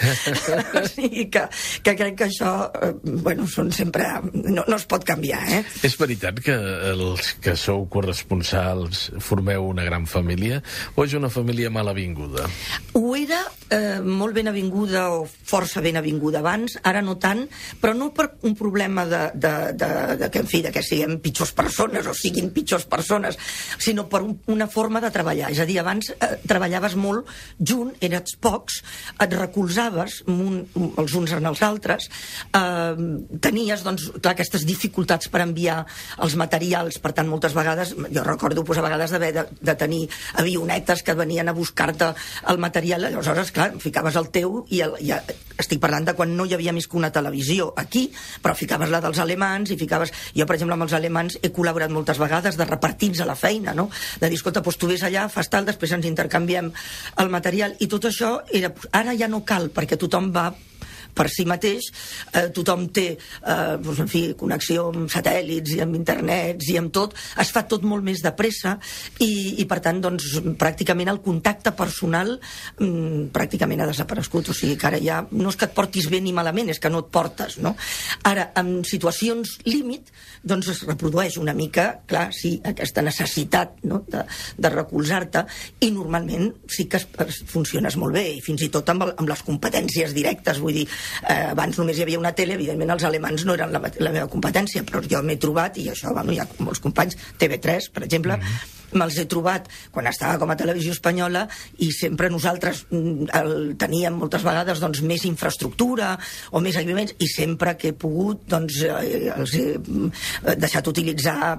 O sigui que, que crec que això, eh, bueno, són sempre... No, no es pot canviar, eh? És veritat que els que sou corresponsals formeu una gran família, o és una família mal avinguda? Ho era eh, molt ben avinguda o força ben avinguda abans, ara no tant, però no per un problema de, de, de, de que, en fi, de que siguem pitjors persones o siguin pitjors persones, sinó per un, una forma de treballar. És a dir, abans eh, treballaves molt junt, eres pocs, et recolzaves un, els uns en els altres, eh, tenies, doncs, clar, aquestes dificultats per enviar els materials, per tant, moltes vegades, jo recordo, pues, a vegades d'haver de, de tenir avionetes que venien a buscar-te el material, aleshores, clar, ficaves el teu i el, ja, estic parlant de quan no hi havia més que una televisió aquí, però ficaves la dels alemans i ficaves... Jo, per exemple, amb els alemans he col·laborat moltes vegades de repartir-nos a la feina, no? De dir, escolta, doncs tu vés allà, fas tal, després ens intercanviem el material, i tot això era... Ara ja no cal, perquè tothom va per si mateix, eh, tothom té eh, doncs, en fi, connexió amb satèl·lits i amb internets i amb tot, es fa tot molt més de pressa i, i per tant, doncs, pràcticament el contacte personal mm, pràcticament ha desaparegut, o sigui que ara ja no és que et portis bé ni malament, és que no et portes, no? Ara, en situacions límit, doncs es reprodueix una mica, clar, sí, aquesta necessitat, no?, de, de recolzar-te, i normalment sí que es, es funciones molt bé, i fins i tot amb, el, amb les competències directes, vull dir, eh, abans només hi havia una tele, evidentment els alemans no eren la, la meva competència, però jo m'he trobat, i això, bueno, hi ha molts companys, T V tres, per exemple, mm-hmm. me'ls he trobat quan estava com a televisió espanyola i sempre nosaltres el, teníem moltes vegades doncs, més infraestructura o més equipaments i sempre que he pogut doncs, eh, els he deixat utilitzar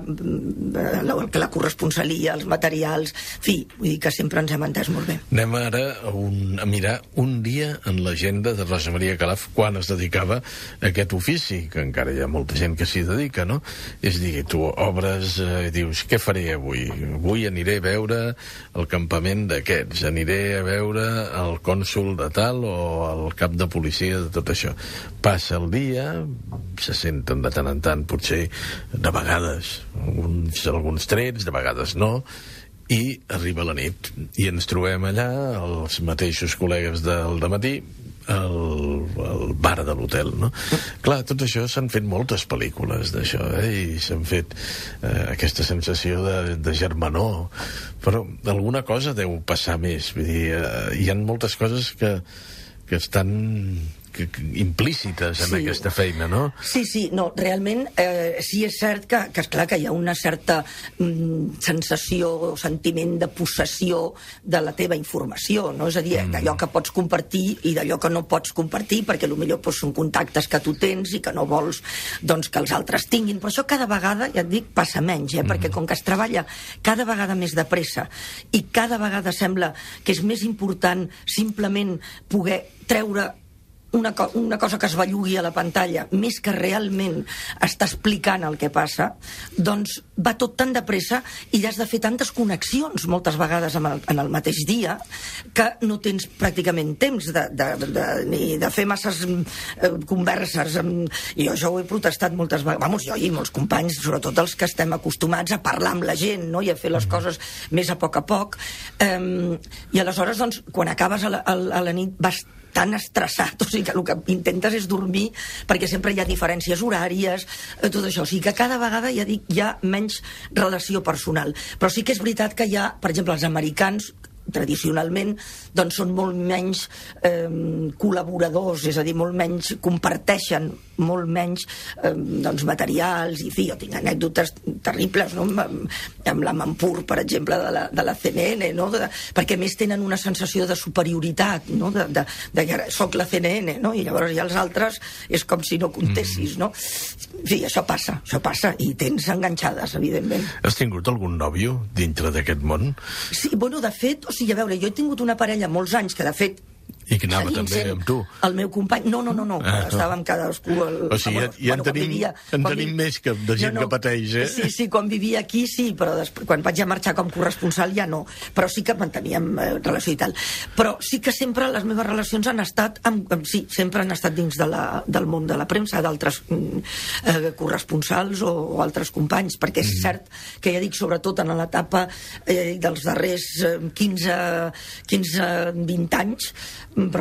la, la corresponsalia, els materials, en fi, vull dir que sempre ens hem entès molt bé. Anem ara a, un, a mirar un dia en l'agenda de Rosa Maria Calaf quan es dedicava a aquest ofici, que encara hi ha molta gent que s'hi dedica, no? És a dir, tu obres i eh, dius, què faré avui? Avui aniré a veure el campament d'aquests, aniré a veure el cònsol de tal o el cap de policia de tot això. Passa el dia, se senten de tant en tant, potser de vegades alguns, alguns trets, de vegades no, i arriba la nit i ens trobem allà, els mateixos col·legues del dematí, el, el bar de l'hotel, no? Clar, tot això s'han fet moltes pel·lícules d'això, eh? I s'han fet eh, aquesta sensació de, de germanor, però alguna cosa deu passar més, vull dir, eh, hi ha moltes coses que, que estan que, que, implícites en sí. aquesta feina, no? Sí, sí, no, realment eh, sí és cert que, que esclar que hi ha una certa mm, sensació o sentiment de possessió de la teva informació, no? És a dir, mm. d'allò que pots compartir i d'allò que no pots compartir, perquè potser doncs, són contactes que tu tens i que no vols doncs, que els altres tinguin, però això cada vegada, ja et dic, passa menys, eh? Mm. perquè com que es treballa cada vegada més de pressa i cada vegada sembla que és més important simplement poder treure Una, co una cosa que es bellugui a la pantalla més que realment està explicant el que passa, doncs va tot tan de pressa i has de fer tantes connexions moltes vegades en el, en el mateix dia que no tens pràcticament temps de, de, de, ni de fer masses eh, converses. I jo això ho he protestat moltes vegades, vamos, jo i molts companys, sobretot els que estem acostumats a parlar amb la gent, no?, i a fer les coses més a poc a poc, um, i aleshores doncs, quan acabes a la, a la nit vas tan estressat, o sigui que el que intentes és dormir perquè sempre hi ha diferències horàries, tot això, o sigui que cada vegada, ja dic, hi ha menys relació personal, però sí que és veritat que hi ha, per exemple, els americans tradicionalment doncs són molt menys eh, col·laboradors, és a dir, molt menys comparteixen molt menys eh, doncs materials, i fi, jo tinc anècdotes terribles, no?, amb, amb la Mampur, per exemple, de la, de la C N N, no?, de, perquè més tenen una sensació de superioritat, no?, de, de, de que soc la C N N, no?, i llavors ja els altres és com si no comptessis, no? En fi, això passa, això passa, i tens enganxades, evidentment. Has tingut algun nòvio dintre d'aquest món? Sí, bueno, de fet, o sigui, a veure, jo he tingut una parella molts anys que, de fet, i que anava també amb tu. El meu company... No, no, no, no. Ah, estàvem cadascú... El... O sigui, ja, ja bueno, en tenim, vivia, en tenim vi... més que de gent no, no. que pateix, eh? Sí, sí, quan vivia aquí sí, però després, quan vaig a marxar com corresponsal ja no. Però sí que manteníem eh, relació i tal. Però sí que sempre les meves relacions han estat... Amb, amb, sí, sempre han estat dins de la, del món de la premsa, d'altres eh, corresponsals o, o altres companys, perquè és mm. cert que ja dic, sobretot en l'etapa eh, dels darrers eh, quinze, quinze, vint anys, però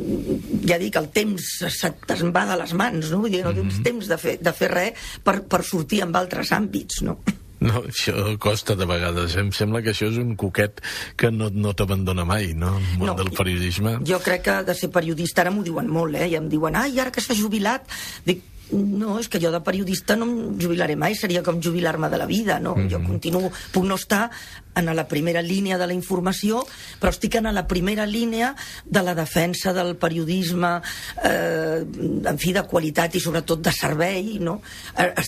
ja dic, el temps se'n va de les mans, no? Vull dir, no tens temps de fer, de fer res per, per sortir en altres àmbits, no? No, això costa de vegades. Em sembla que això és un coquet que no, no t'abandona mai, no? El món no, del periodisme. Jo crec que de ser periodista, ara m'ho diuen molt, eh? I em diuen, ai, ara que s'ha jubilat... Dic, no, és que jo de periodista no em jubilaré mai, seria com jubilar-me de la vida, no? Mm-hmm. Jo continuo, puc no estar en la primera línia de la informació, però estic en la primera línia de la defensa del periodisme, eh, en fi, de qualitat i sobretot de servei, no? Estic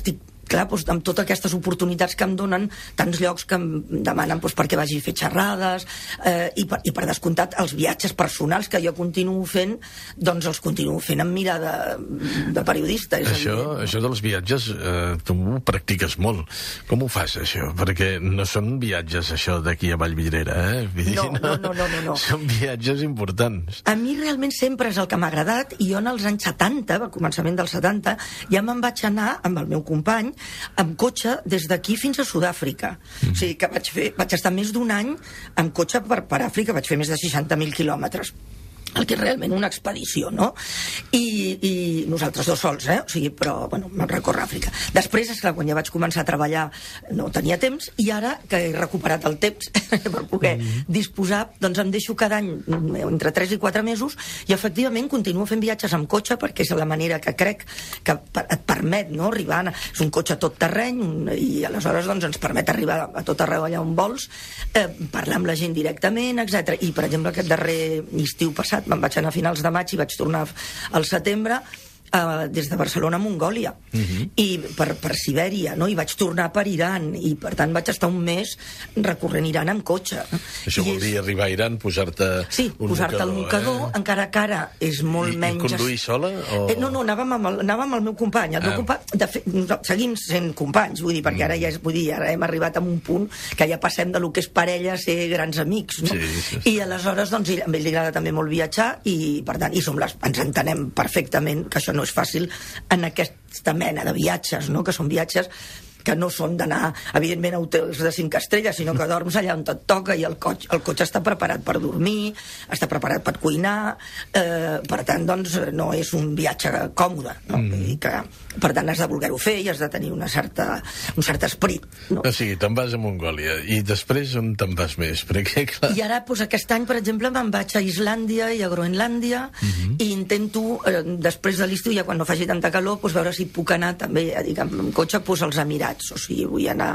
clar, doncs, amb totes aquestes oportunitats que em donen, tants llocs que em demanen doncs, perquè vagi a fer xerrades, eh, i, per, i per descomptat els viatges personals que jo continuo fent, doncs els continuo fent amb mirada de, de periodista. És això, això dels viatges, eh, tu ho practiques molt. Com ho fas, això? Perquè no són viatges, això, d'aquí a Vallvidrera, eh? Vull dir, no, no, no, no, no, no. Són viatges importants. A mi realment sempre és el que m'ha agradat, i jo en els anys setanta, al començament dels setanta, ja me'n vaig anar amb el meu company amb cotxe des d'aquí fins a Sud-àfrica. Mm. O sigui que vaig, fer, vaig estar més d'un any amb cotxe per, per Àfrica, vaig fer més de seixanta mil quilòmetres, el que és realment una expedició, no? I, i nosaltres dos sols, eh? O sigui, però, bueno, vam recórrer Àfrica. Després, és clar, quan ja vaig començar a treballar no tenia temps, i ara que he recuperat el temps per poder mm. disposar, doncs em deixo cada any entre tres i quatre mesos, i efectivament continuo fent viatges amb cotxe, perquè és la manera que crec que et permet, no?, arribar, és un cotxe tot terreny, un, i aleshores doncs ens permet arribar a tot arreu allà on vols, eh, parlar amb la gent directament, etcètera. I, per exemple, aquest darrer estiu passat me'n vaig anar a finals de maig i vaig tornar al setembre, Uh, des de Barcelona a Mongòlia, uh-huh. i per, per Sibèria, no? I vaig tornar per Iran, i per tant vaig estar un mes recorrent Iran amb cotxe. Això I vol dir arribar a Iran, posar-te sí, un posar-te mocador, el mocador, eh? Encara que ara és molt I, menys... I conduir sola? O... Eh, no, no, anàvem amb el, anàvem amb el meu company. El ah. meu company, de fet, seguim sent companys, vull dir, perquè mm. ara ja és, vull dir, ara hem arribat a un punt que ja passem de lo que és parella a ser grans amics, no? Sí, sí, sí. I aleshores, doncs, a ell li agrada també molt viatjar, i per tant, i som les, ens entenem perfectament que això no és fàcil en aquesta mena de viatges, no?, que són viatges que no són d'anar, evidentment, a hotels de cinc estrelles, sinó que dorms allà on et toca, i el cotxe, el cotxe està preparat per dormir, està preparat per cuinar, eh, per tant, doncs, no és un viatge còmode, no? Mm. I que, per tant, has de voler-ho fer i has de tenir una certa, un cert esperit, no? O sigui, te'n vas a Mongòlia, i després on te'n vas més? Perquè, clar... I ara, doncs, aquest any, per exemple, me'n vaig a Islàndia i a Groenlàndia, mm-hmm. i intento, eh, després de l'estiu, ja quan no faci tanta calor, doncs, veure si puc anar també, diguem, amb cotxe, doncs, als Emirats. O sigui, vull anar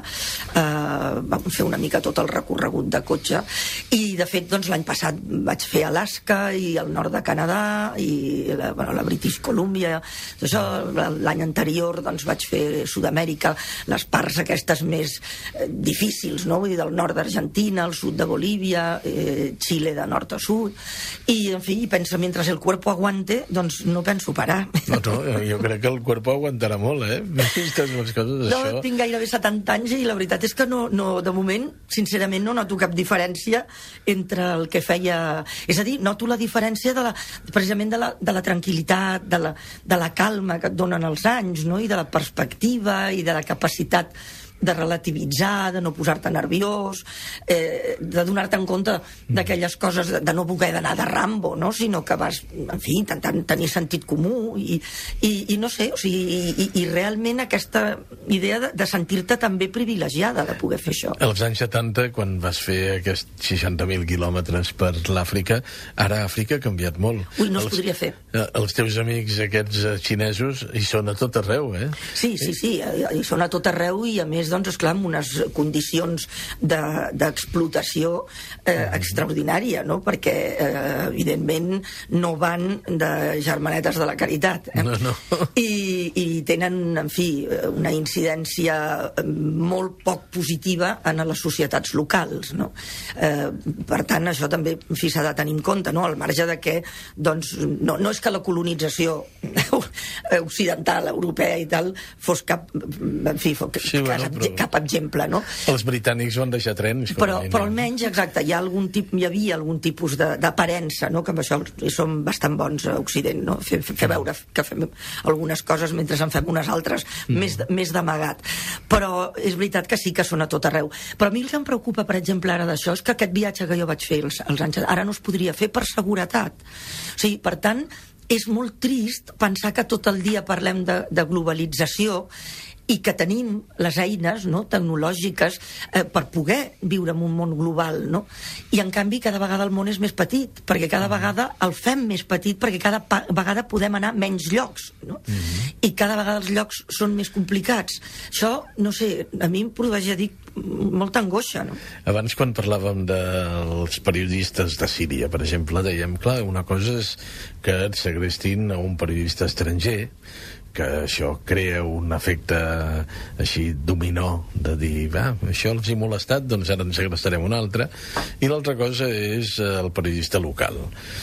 eh, vam fer una mica tot el recorregut de cotxe, i de fet doncs l'any passat vaig fer Alaska i el nord de Canadà i la, bueno, la British Columbia, això, l'any anterior doncs vaig fer Sud-amèrica, les parts aquestes més eh, difícils, no? Vull dir, del nord d'Argentina, el sud de Bolívia, eh, Xile de nord a sud, i en fi, penso, mentre el cuerpo aguante, doncs no penso parar. No, no, jo crec que el cuerpo aguantarà molt, eh? Vistes les coses, no, això... tinc gairebé setanta anys i la veritat és que no, no, de moment, sincerament, no noto cap diferència entre el que feia... És a dir, noto la diferència de la, precisament de la, de la tranquil·litat, de la, de la calma que et donen els anys, no?, i de la perspectiva i de la capacitat de relativitzar, de no posar-te nerviós, eh, de donar-te en compte d'aquelles coses, de, de no voler d'anar de Rambo, no?, sinó que vas, en fi, intentant tenir sentit comú, i, i, i no sé, o sigui, i, i realment aquesta idea de, de sentir-te també privilegiada de poder fer això. Als anys setanta, quan vas fer aquests seixanta mil quilòmetres per l'Àfrica, ara Àfrica ha canviat molt. Ui, no els, es podria fer. Els teus amics aquests xinesos hi són a tot arreu, eh? Sí, sí, sí, hi són a tot arreu, i a més, doncs, esclar, amb unes condicions d'explotació de, eh, extraordinària, no?, perquè eh, evidentment no van de germanetes de la caritat, eh? No, no. I, i tenen, en fi, una incidència molt poc positiva en les societats locals, no? Eh, per tant, això també, en fi, s'ha de tenir en compte, no?, al marge de que, doncs, no, no és que la colonització occidental, europea i tal, fos cap, en fi, fos sí, bueno, cap, però... cap exemple, no? Els britànics van deixar trens. Però, però almenys, exacte, hi ha algun tip, hi havia algun tipus d'aparença, no?, que amb això som bastant bons a Occident, no?, fer, fer veure que fem algunes coses mentre en fem unes altres mm. més, més d'amagat. Però és veritat que sí que són a tot arreu. Però a mi el que em preocupa, per exemple, ara d'això, és que aquest viatge que jo vaig fer els, els anys, ara no es podria fer per seguretat. O sigui, per tant, és molt trist pensar que tot el dia parlem de, de globalització i que tenim les eines, no?, tecnològiques eh, per poder viure en un món global, no? I en canvi cada vegada el món és més petit, perquè cada vegada el fem més petit, perquè cada vegada podem anar a menys llocs, no? Mm-hmm. I cada vegada els llocs són més complicats. Això, no sé, a mi em produeix, ja dic, molta angoixa, no? Abans, quan parlàvem dels periodistes de Síria, per exemple, dèiem, clar, una cosa és que et segrestin a un periodista estranger, que això crea un efecte així dominó de dir, va, això els hi ha molestat, doncs ara ens segrestarem un altre. I l'altra cosa és el periodista local.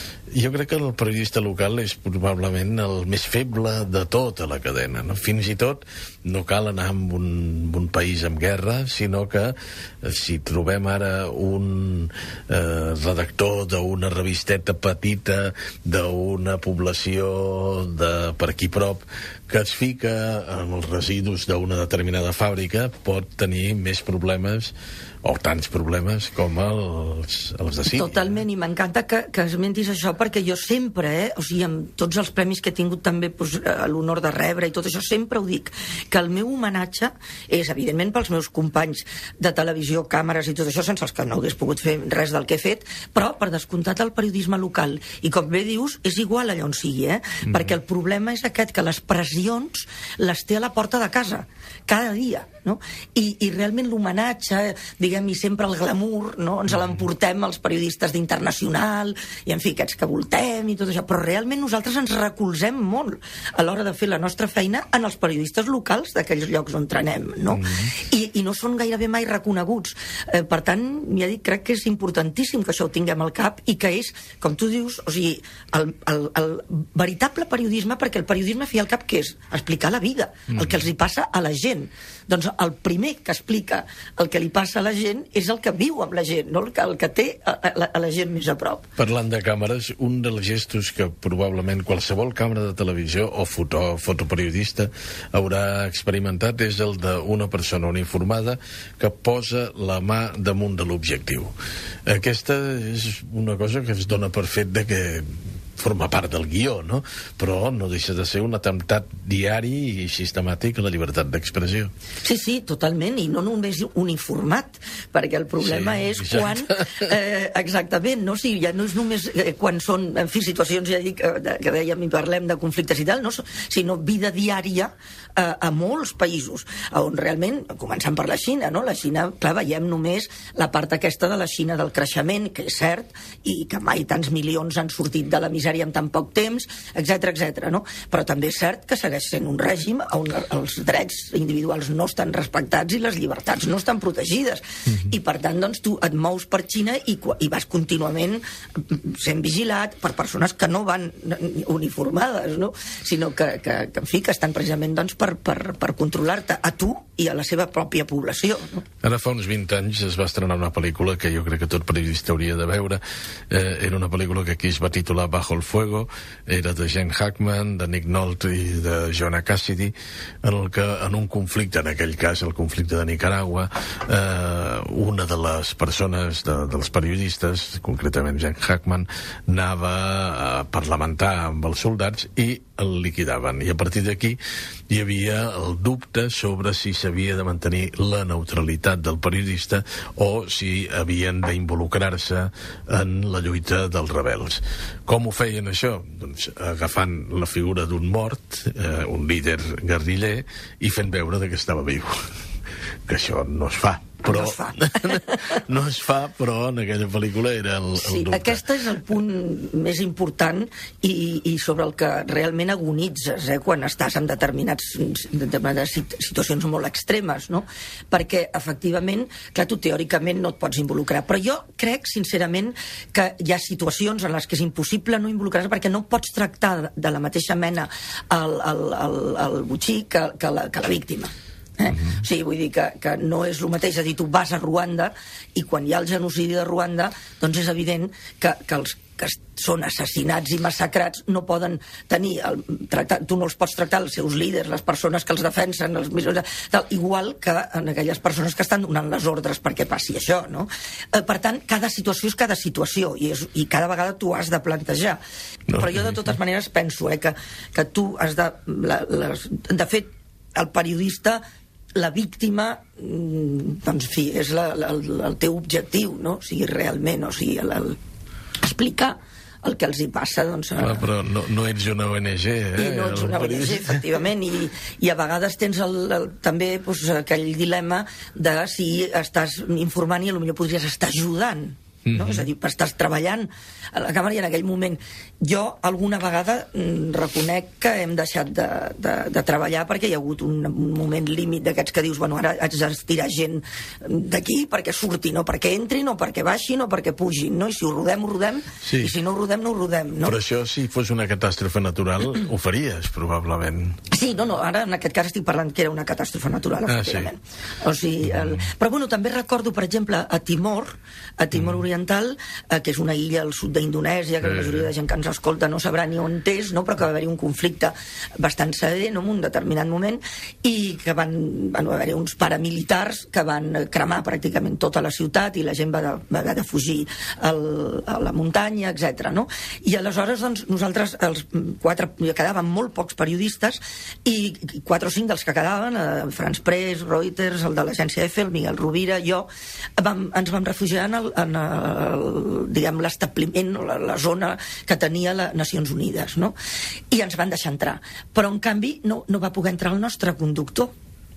Jo crec que el periodista local és probablement el més feble de tota la cadena, no? Fins i tot no cal anar a un, un país en guerra, sinó que si trobem ara un eh, redactor d'una revisteta petita d'una població de per aquí prop que es fica en els residus d'una determinada fàbrica, pot tenir més problemes o tants problemes com els, els de Síria. Totalment, i m'encanta que, que esmentis això, perquè jo sempre, eh, o sigui, amb tots els premis que he tingut també pues, l'honor de rebre i tot això, sempre ho dic, que el meu homenatge és, evidentment, pels meus companys de televisió, càmeres i tot això, sense els que no hagués pogut fer res del que he fet, però per descomptat el periodisme local. I com bé dius, és igual allà on sigui, eh? Mm-hmm. Perquè el problema és aquest, que les pressions les té a la porta de casa, cada dia, no? I, i realment l'homenatge, diguem, i sempre el glamour, no? Ens l'emportem els periodistes d'Internacional, i en fi, aquests que voltem i tot això, però realment nosaltres ens recolzem molt a l'hora de fer la nostra feina en els periodistes locals d'aquells llocs on anem, no? Mm-hmm. I, I no són gairebé mai reconeguts. Eh, per tant, ja dic, crec que és importantíssim que això ho tinguem al cap i que és, com tu dius, o sigui, el, el, el veritable periodisme, perquè el periodisme fi al cap què és? Explicar la vida, mm-hmm. el que els hi passa a la gent. Doncs el primer que explica el que li passa a la gent és el que viu amb la gent, no? el, que, el que té a, a, a la gent més a prop. Parlant de càmeres, un dels gestos que probablement qualsevol càmera de televisió o foto, fotoperiodista haurà experimentat és el d'una persona uniformada que posa la mà damunt de l'objectiu. Aquesta és una cosa que es dona per fet de que forma part del guió, no? Però no deixa de ser un atemptat diari i sistemàtic a la llibertat d'expressió. Sí, sí, totalment, i no només uniformat, perquè el problema sí, és exacte. quan... Eh, exactament, no? Sí, ja no és només eh, quan són, en fi, situacions, ja dic, eh, que dèiem i parlem de conflictes i tal, no? Sinó vida diària eh, a molts països, on realment, començant per la Xina, no? La Xina, clar, veiem només la part aquesta de la Xina del creixement, que és cert, i que mai tants milions han sortit de la misèria en tan poc temps, etcètera, etcètera, no? Però també és cert que segueix sent un règim on els drets individuals no estan respectats i les llibertats no estan protegides. Mm-hmm. I per tant, doncs, tu et mous per Xina i, i vas contínuament sent vigilat per persones que no van uniformades, no? Sinó que, que, que en fi, que estan precisament doncs, per, per, per controlar-te a tu i a la seva pròpia població, no? Ara fa uns vint anys es va estrenar una pel·lícula que jo crec que tot periodista hauria de veure. Eh, era una pel·lícula que aquí es va titular Bajo el Fuego, era de Gene Hackman, de Nick Nolte i de Jonah Cassidy, en el que en un conflicte, en aquell cas el conflicte de Nicaragua, eh, una de les persones, de, dels periodistes, concretament Gene Hackman, anava a parlamentar amb els soldats i el liquidaven. I a partir d'aquí hi havia el dubte sobre si s'havia de mantenir la neutralitat del periodista o si havien d'involucrar-se en la lluita dels rebels. Com ho feien això? Doncs agafant la figura d'un mort, eh, un líder guerriller, i fent veure que estava viu. Que això no es fa. Però, no es fa. no es fa, però en aquella pel·lícula era el, el sí, dubte. Aquest és el punt més important i, i sobre el que realment agonitzes eh, quan estàs en determinats, determinades situacions molt extremes, no? Perquè, efectivament, clar, tu teòricament no et pots involucrar, però jo crec, sincerament, que hi ha situacions en les que és impossible no involucrar-se perquè no pots tractar de la mateixa mena el, el, el, el botxí que, que, la, que la víctima. Eh? Uh-huh. O sigui, vull dir que, que no és el mateix, és a dir, tu vas a Ruanda i quan hi ha el genocidi de Ruanda, doncs és evident que, que els que són assassinats i massacrats no poden tenir el, tractar, tu no els pots tractar els seus líders, les persones que els defensen, els, tal, igual que en aquelles persones que estan donant les ordres perquè passi això, no? Eh, per tant, cada situació és cada situació i, és, i cada vegada tu has de plantejar. No, però jo de totes maneres penso eh, que, que tu has de... La, les, de fet, el periodista, la víctima, doncs, en fi, és la, la, el, el teu objectiu, no? O sigui, realment, o sigui, el, el, explicar el que els hi passa, doncs... Ah, però no, no ets una O N G, eh? I no ets una O N G, efectivament, i, i a vegades tens el, el, també doncs, aquell dilema de si estàs informant i potser podries estar ajudant no? Mm-hmm. És a dir, per estar treballant a la càmera, i en aquell moment jo alguna vegada mm, reconec que hem deixat de, de, de treballar perquè hi ha hagut un, un moment límit d'aquests que dius, bueno, ara haig d'estirar gent d'aquí perquè surti, no perquè entri, no perquè baixi, no perquè pugi, no? I si ho rodem, ho rodem, sí. I si no ho rodem, no ho rodem, no? Però això, si fos una catàstrofe natural, ho faries, probablement. Sí, no, no, ara en aquest cas estic parlant que era una catàstrofe natural, efectivament. Ah, sí. O sigui, el... Però bueno, també recordo, per exemple, a Timor, a Timor mm. Oriental, eh, que és una illa al sud d'Indonèsia, que la majoria de gent que ens escolta no sabrà ni on és, no? Però que va haver-hi un conflicte bastant sever, no? En un determinat moment, i que van, van haver-hi uns paramilitars que van cremar pràcticament tota la ciutat i la gent va, de, va haver de fugir al, a la muntanya, etcètera. No? I aleshores, doncs, nosaltres, els quatre, quedaven molt pocs periodistes, i quatre o cinc dels que quedaven, eh, France Press, Reuters, el de l'agència EFE, el Miguel Rovira, jo, vam, ens vam refugiar en el, en el diguem, l'establiment, la, la zona que tenia les Nacions Unides, no? I ens van deixar entrar. Però, en canvi, no, no va poder entrar el nostre conductor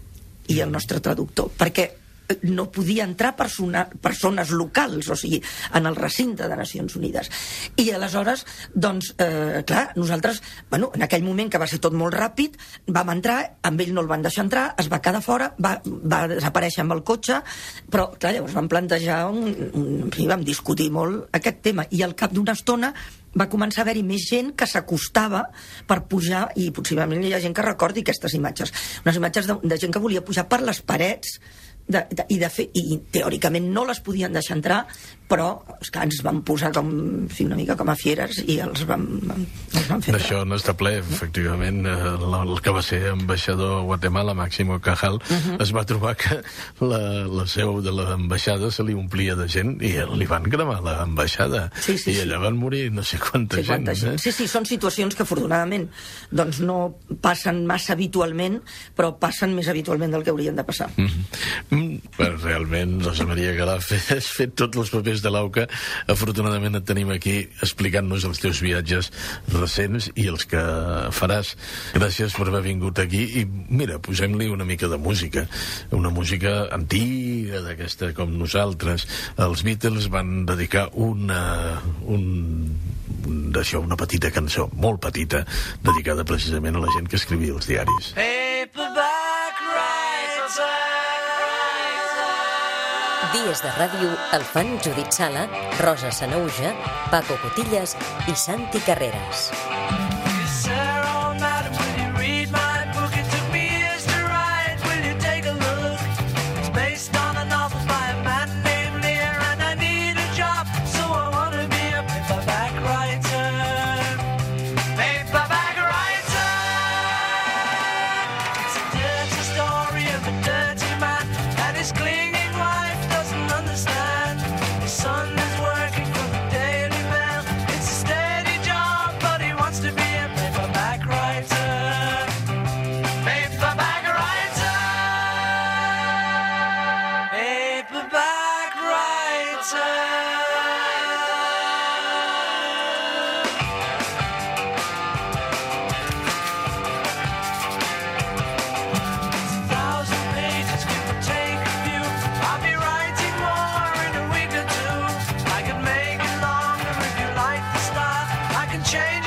i el nostre traductor, perquè no podia entrar persona, persones locals, o sigui, en el recinte de Nacions Unides. I aleshores, doncs, eh, clar, nosaltres, bueno, en aquell moment que va ser tot molt ràpid, vam entrar, amb ell no el van deixar entrar, es va quedar fora, va, va desaparèixer amb el cotxe, però, clar, llavors vam plantejar un, un, un vam discutir molt aquest tema, i al cap d'una estona va començar a haver-hi més gent que s'acostava per pujar, i possiblement hi ha gent que recordi aquestes imatges, unes imatges de, de gent que volia pujar per les parets, De, de, i, de fer, i teòricament no les podien deixar entrar, però esclar, ens van posar com, en fi, una mica com a fieres i els vam, els vam fer. D'això n'està ple, efectivament. El, el que va ser ambaixador a Guatemala, Máximo Cajal, uh-huh. es va trobar que la, la seu de l'ambaixada se li omplia de gent i li van cremar l'ambaixada. Sí, sí, I allà sí. van morir no sé quanta sí, gent. gent. Eh? Sí, sí, són situacions que afortunadament doncs no passen massa habitualment, però passen més habitualment del que haurien de passar. Uh-huh. Però realment, Rosa Maria Calaf, has fet tots els papers de l'Auca. Afortunadament et tenim aquí explicant-nos els teus viatges recents i els que faràs. Gràcies per haver vingut aquí. I mira, posem-li una mica de música, una música antiga d'aquesta com nosaltres. Els Beatles van dedicar una un, d'això, una petita cançó, molt petita, dedicada precisament a la gent que escrivia els diaris. Paperback writer. Dies de ràdio el fan Judit Sala, Rosa Sanauja, Paco Cotillas i Santi Carreras. Change